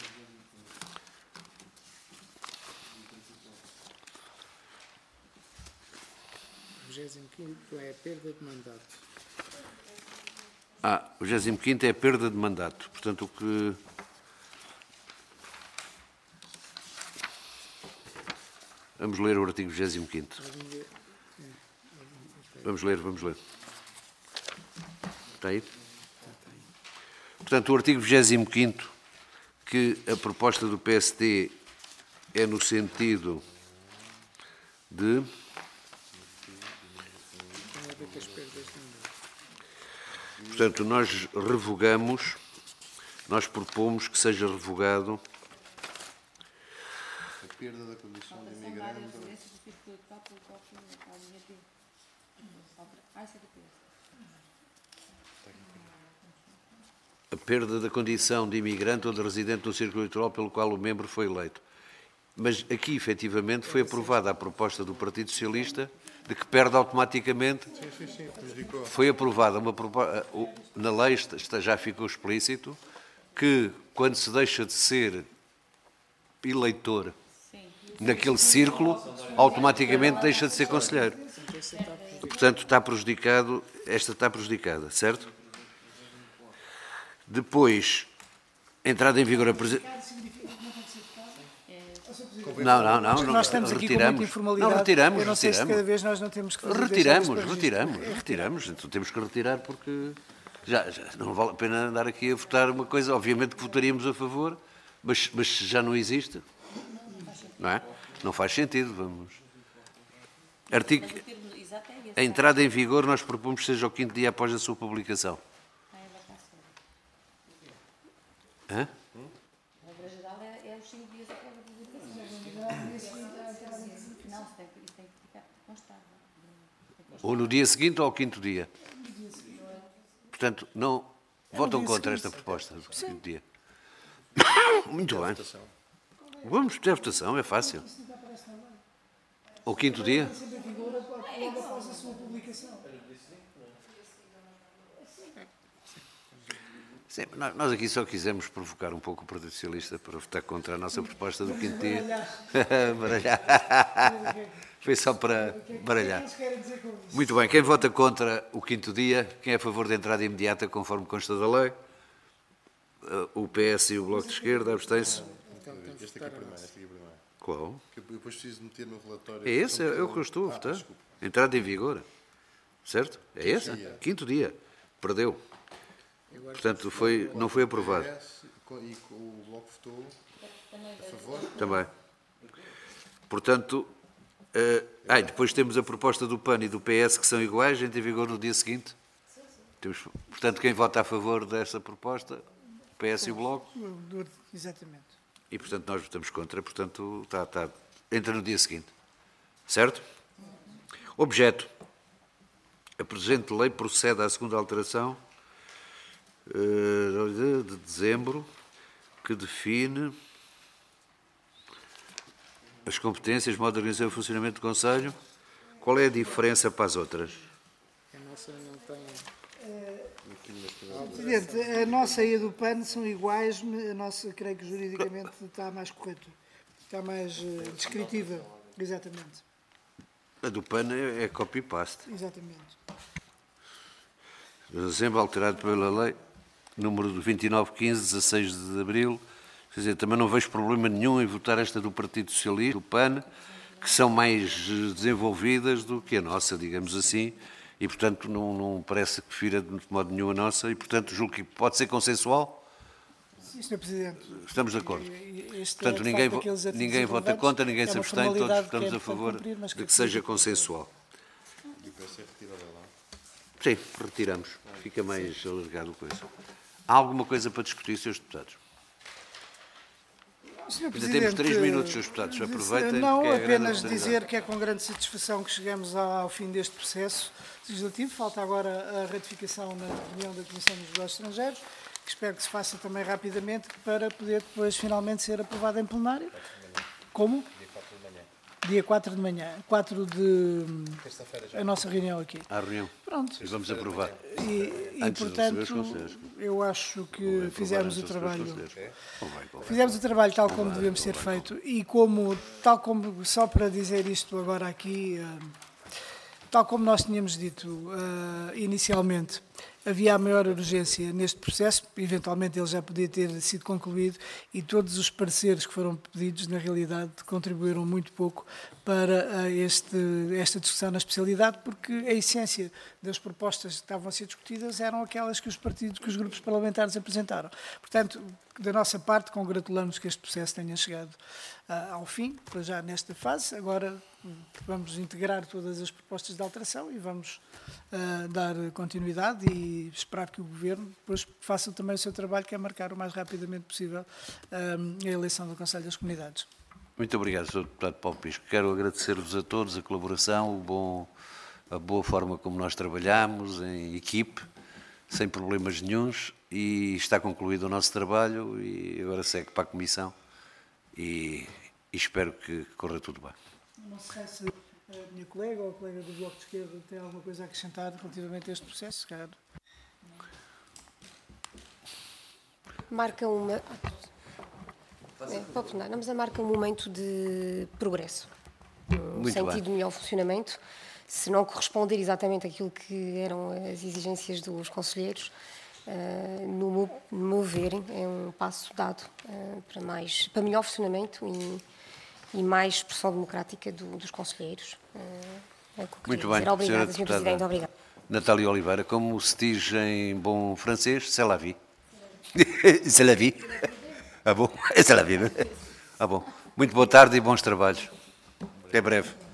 [SPEAKER 4] O 25º é a perda de mandato.
[SPEAKER 1] O 25º é a perda de mandato. Portanto, o que... Vamos ler o artigo 25º. Vamos ler. Está aí? Portanto, o artigo 25º, que a proposta do PSD é no sentido de...
[SPEAKER 4] Tem a ver com as perdas de mandato.
[SPEAKER 1] Portanto, nós revogamos, nós propomos que seja revogado
[SPEAKER 3] A perda da condição de imigrante.
[SPEAKER 1] a perda da condição de imigrante ou de residente no círculo eleitoral pelo qual o membro foi eleito. Mas aqui, efetivamente, foi aprovada a proposta do Partido Socialista de que perde automaticamente.
[SPEAKER 3] Sim, prejudicou.
[SPEAKER 1] Foi aprovada na lei, já ficou explícito, que quando se deixa de ser eleitor naquele círculo, automaticamente deixa de ser conselheiro. Portanto, esta está prejudicada, certo? Depois, entrada em vigor a Não,
[SPEAKER 2] Nós estamos aqui com muita
[SPEAKER 1] retiramos.
[SPEAKER 2] informalidade.
[SPEAKER 1] Não, retiramos,
[SPEAKER 2] Eu não sei se
[SPEAKER 1] retiramos.
[SPEAKER 2] cada vez nós não temos que fazer
[SPEAKER 1] Retiramos. Então temos que retirar porque já não vale a pena andar aqui a votar uma coisa. Obviamente que votaríamos a favor, mas já não existe. Não é? Não faz sentido. Vamos. Artigo... A entrada em vigor nós propomos que seja o 5º dia após a sua publicação. Hã?
[SPEAKER 5] A regra geral é os 5 dias após a publicação. Não, isso tem que ficar constado.
[SPEAKER 1] Ou no dia seguinte ou ao 5º dia. Portanto, não votam contra esta proposta do 5º dia. Muito bem. Vamos ter votação, é fácil. O quinto dia?
[SPEAKER 2] Entra sempre em vigor logo após a sua publicação.
[SPEAKER 1] Sim, nós aqui só quisemos provocar um pouco o Partido Socialista para votar contra a nossa proposta do quinto dia. Baralhar. Foi só para baralhar.
[SPEAKER 2] O que querem dizer com isso?
[SPEAKER 1] Muito bem, quem vota contra o quinto dia, quem é a favor da entrada imediata, conforme consta da lei? O PS e o Bloco de Esquerda, abstém-se?
[SPEAKER 3] Este aqui primeiro.
[SPEAKER 1] Qual?
[SPEAKER 3] Que eu depois preciso meter no relatório.
[SPEAKER 1] É esse, é o que eu estou a votar. Entrada em vigor. Certo? É esse? Quinto dia. Perdeu. Portanto, não foi aprovado.
[SPEAKER 3] E o Bloco votou a favor?
[SPEAKER 1] Também. Portanto, e depois temos a proposta do PAN e do PS, que são iguais, entra em vigor no dia seguinte. Portanto, quem vota a favor desta proposta, o PS e o Bloco,
[SPEAKER 2] Exatamente.
[SPEAKER 1] e portanto nós votamos contra, portanto entra no dia seguinte. Certo? Objeto. A presente lei procede à segunda alteração de dezembro, que define as competências, modo de organização e funcionamento do Conselho. Qual é a diferença para as outras?
[SPEAKER 4] A nossa não tem.
[SPEAKER 2] Presidente, a nossa e a do PAN são iguais, a nossa creio que juridicamente está mais correto. Está mais descritiva. Exatamente.
[SPEAKER 1] A do PAN é copy-paste.
[SPEAKER 2] Exatamente.
[SPEAKER 1] Sempre alterado pela lei, número 2915, 16 de abril. Quer dizer, também não vejo problema nenhum em votar esta do Partido Socialista, do PAN, que são mais desenvolvidas do que a nossa, digamos assim, e, portanto, não parece que fira de modo nenhum a nossa, e, portanto, julgo que pode ser consensual.
[SPEAKER 2] Sim, Sr. Presidente.
[SPEAKER 1] Estamos de acordo. Portanto,
[SPEAKER 2] de
[SPEAKER 1] ninguém,
[SPEAKER 2] facto, aqueles artigos
[SPEAKER 1] ninguém vota
[SPEAKER 2] aprovados,
[SPEAKER 1] contra, ninguém
[SPEAKER 2] é
[SPEAKER 1] se
[SPEAKER 2] uma
[SPEAKER 1] abstém, todos
[SPEAKER 2] formalidade
[SPEAKER 1] estamos
[SPEAKER 2] que é
[SPEAKER 1] a favor
[SPEAKER 2] cumprir, mas
[SPEAKER 1] de que seja consensual.
[SPEAKER 3] E vai ser retirada lá.
[SPEAKER 1] Sim, retiramos. Fica mais alargado com isso. Há alguma coisa para discutir, Srs. Deputados?
[SPEAKER 2] Sr.
[SPEAKER 1] Ainda temos 3 minutos, Srs. Deputados. Aproveitem.
[SPEAKER 2] Não,
[SPEAKER 1] porque é a grande
[SPEAKER 2] apenas
[SPEAKER 1] oportunidade.
[SPEAKER 2] dizer que é com grande satisfação que chegamos ao fim deste processo legislativo. Falta agora a ratificação na reunião da Comissão dos Negócios Estrangeiros, que espero que se faça também rapidamente para poder depois finalmente ser aprovado em plenário. Como? Dia 4 de manhã. 4 de... a nossa reunião aqui.
[SPEAKER 1] À reunião.
[SPEAKER 2] Pronto.
[SPEAKER 1] E vamos aprovar.
[SPEAKER 2] E
[SPEAKER 1] Antes de receber os
[SPEAKER 2] portanto,
[SPEAKER 1] conselhos.
[SPEAKER 2] eu acho que fizemos o trabalho...
[SPEAKER 1] Convém.
[SPEAKER 2] Fizemos o trabalho tal como devemos ter feito e como, tal como, só para dizer isto agora aqui, tal como nós tínhamos dito inicialmente, havia a maior urgência neste processo, eventualmente ele já podia ter sido concluído e todos os pareceres que foram pedidos, na realidade, contribuíram muito pouco para esta discussão na especialidade, porque a essência das propostas que estavam a ser discutidas eram aquelas que os grupos parlamentares apresentaram. Portanto, da nossa parte, congratulamos que este processo tenha chegado ao fim, para já nesta fase. Agora vamos integrar todas as propostas de alteração e vamos dar continuidade e esperar que o Governo depois faça também o seu trabalho, que é marcar o mais rapidamente possível a eleição do Conselho das Comunidades.
[SPEAKER 1] Muito obrigado, Sr. Deputado Paulo Pisco. Quero agradecer-vos a todos a colaboração, a boa forma como nós trabalhamos em equipe, sem problemas nenhuns, e está concluído o nosso trabalho e agora segue para a Comissão e espero que corra tudo bem.
[SPEAKER 2] Não sei se a minha colega ou a colega do Bloco de Esquerda tem alguma coisa a acrescentar relativamente a este processo, se calhar.
[SPEAKER 7] Marca uma... Mas marca um momento de progresso, no
[SPEAKER 1] Muito
[SPEAKER 7] sentido
[SPEAKER 1] bem.
[SPEAKER 7] de melhor funcionamento. Se não corresponder exatamente àquilo que eram as exigências dos conselheiros, no meu ver, é um passo dado para melhor funcionamento e mais expressão democrática dos conselheiros. É o que eu
[SPEAKER 1] Muito
[SPEAKER 7] queria
[SPEAKER 1] bem,
[SPEAKER 7] dizer. Obrigada,
[SPEAKER 1] Sra.
[SPEAKER 7] Sr.
[SPEAKER 1] Deputada
[SPEAKER 7] Presidente. Obrigada.
[SPEAKER 1] Natália Oliveira, como se diz em bom francês, c'est la vie. C'est la vie. Ah bom? C'est la vie. Ah bom. Muito boa tarde e bons trabalhos. Até breve.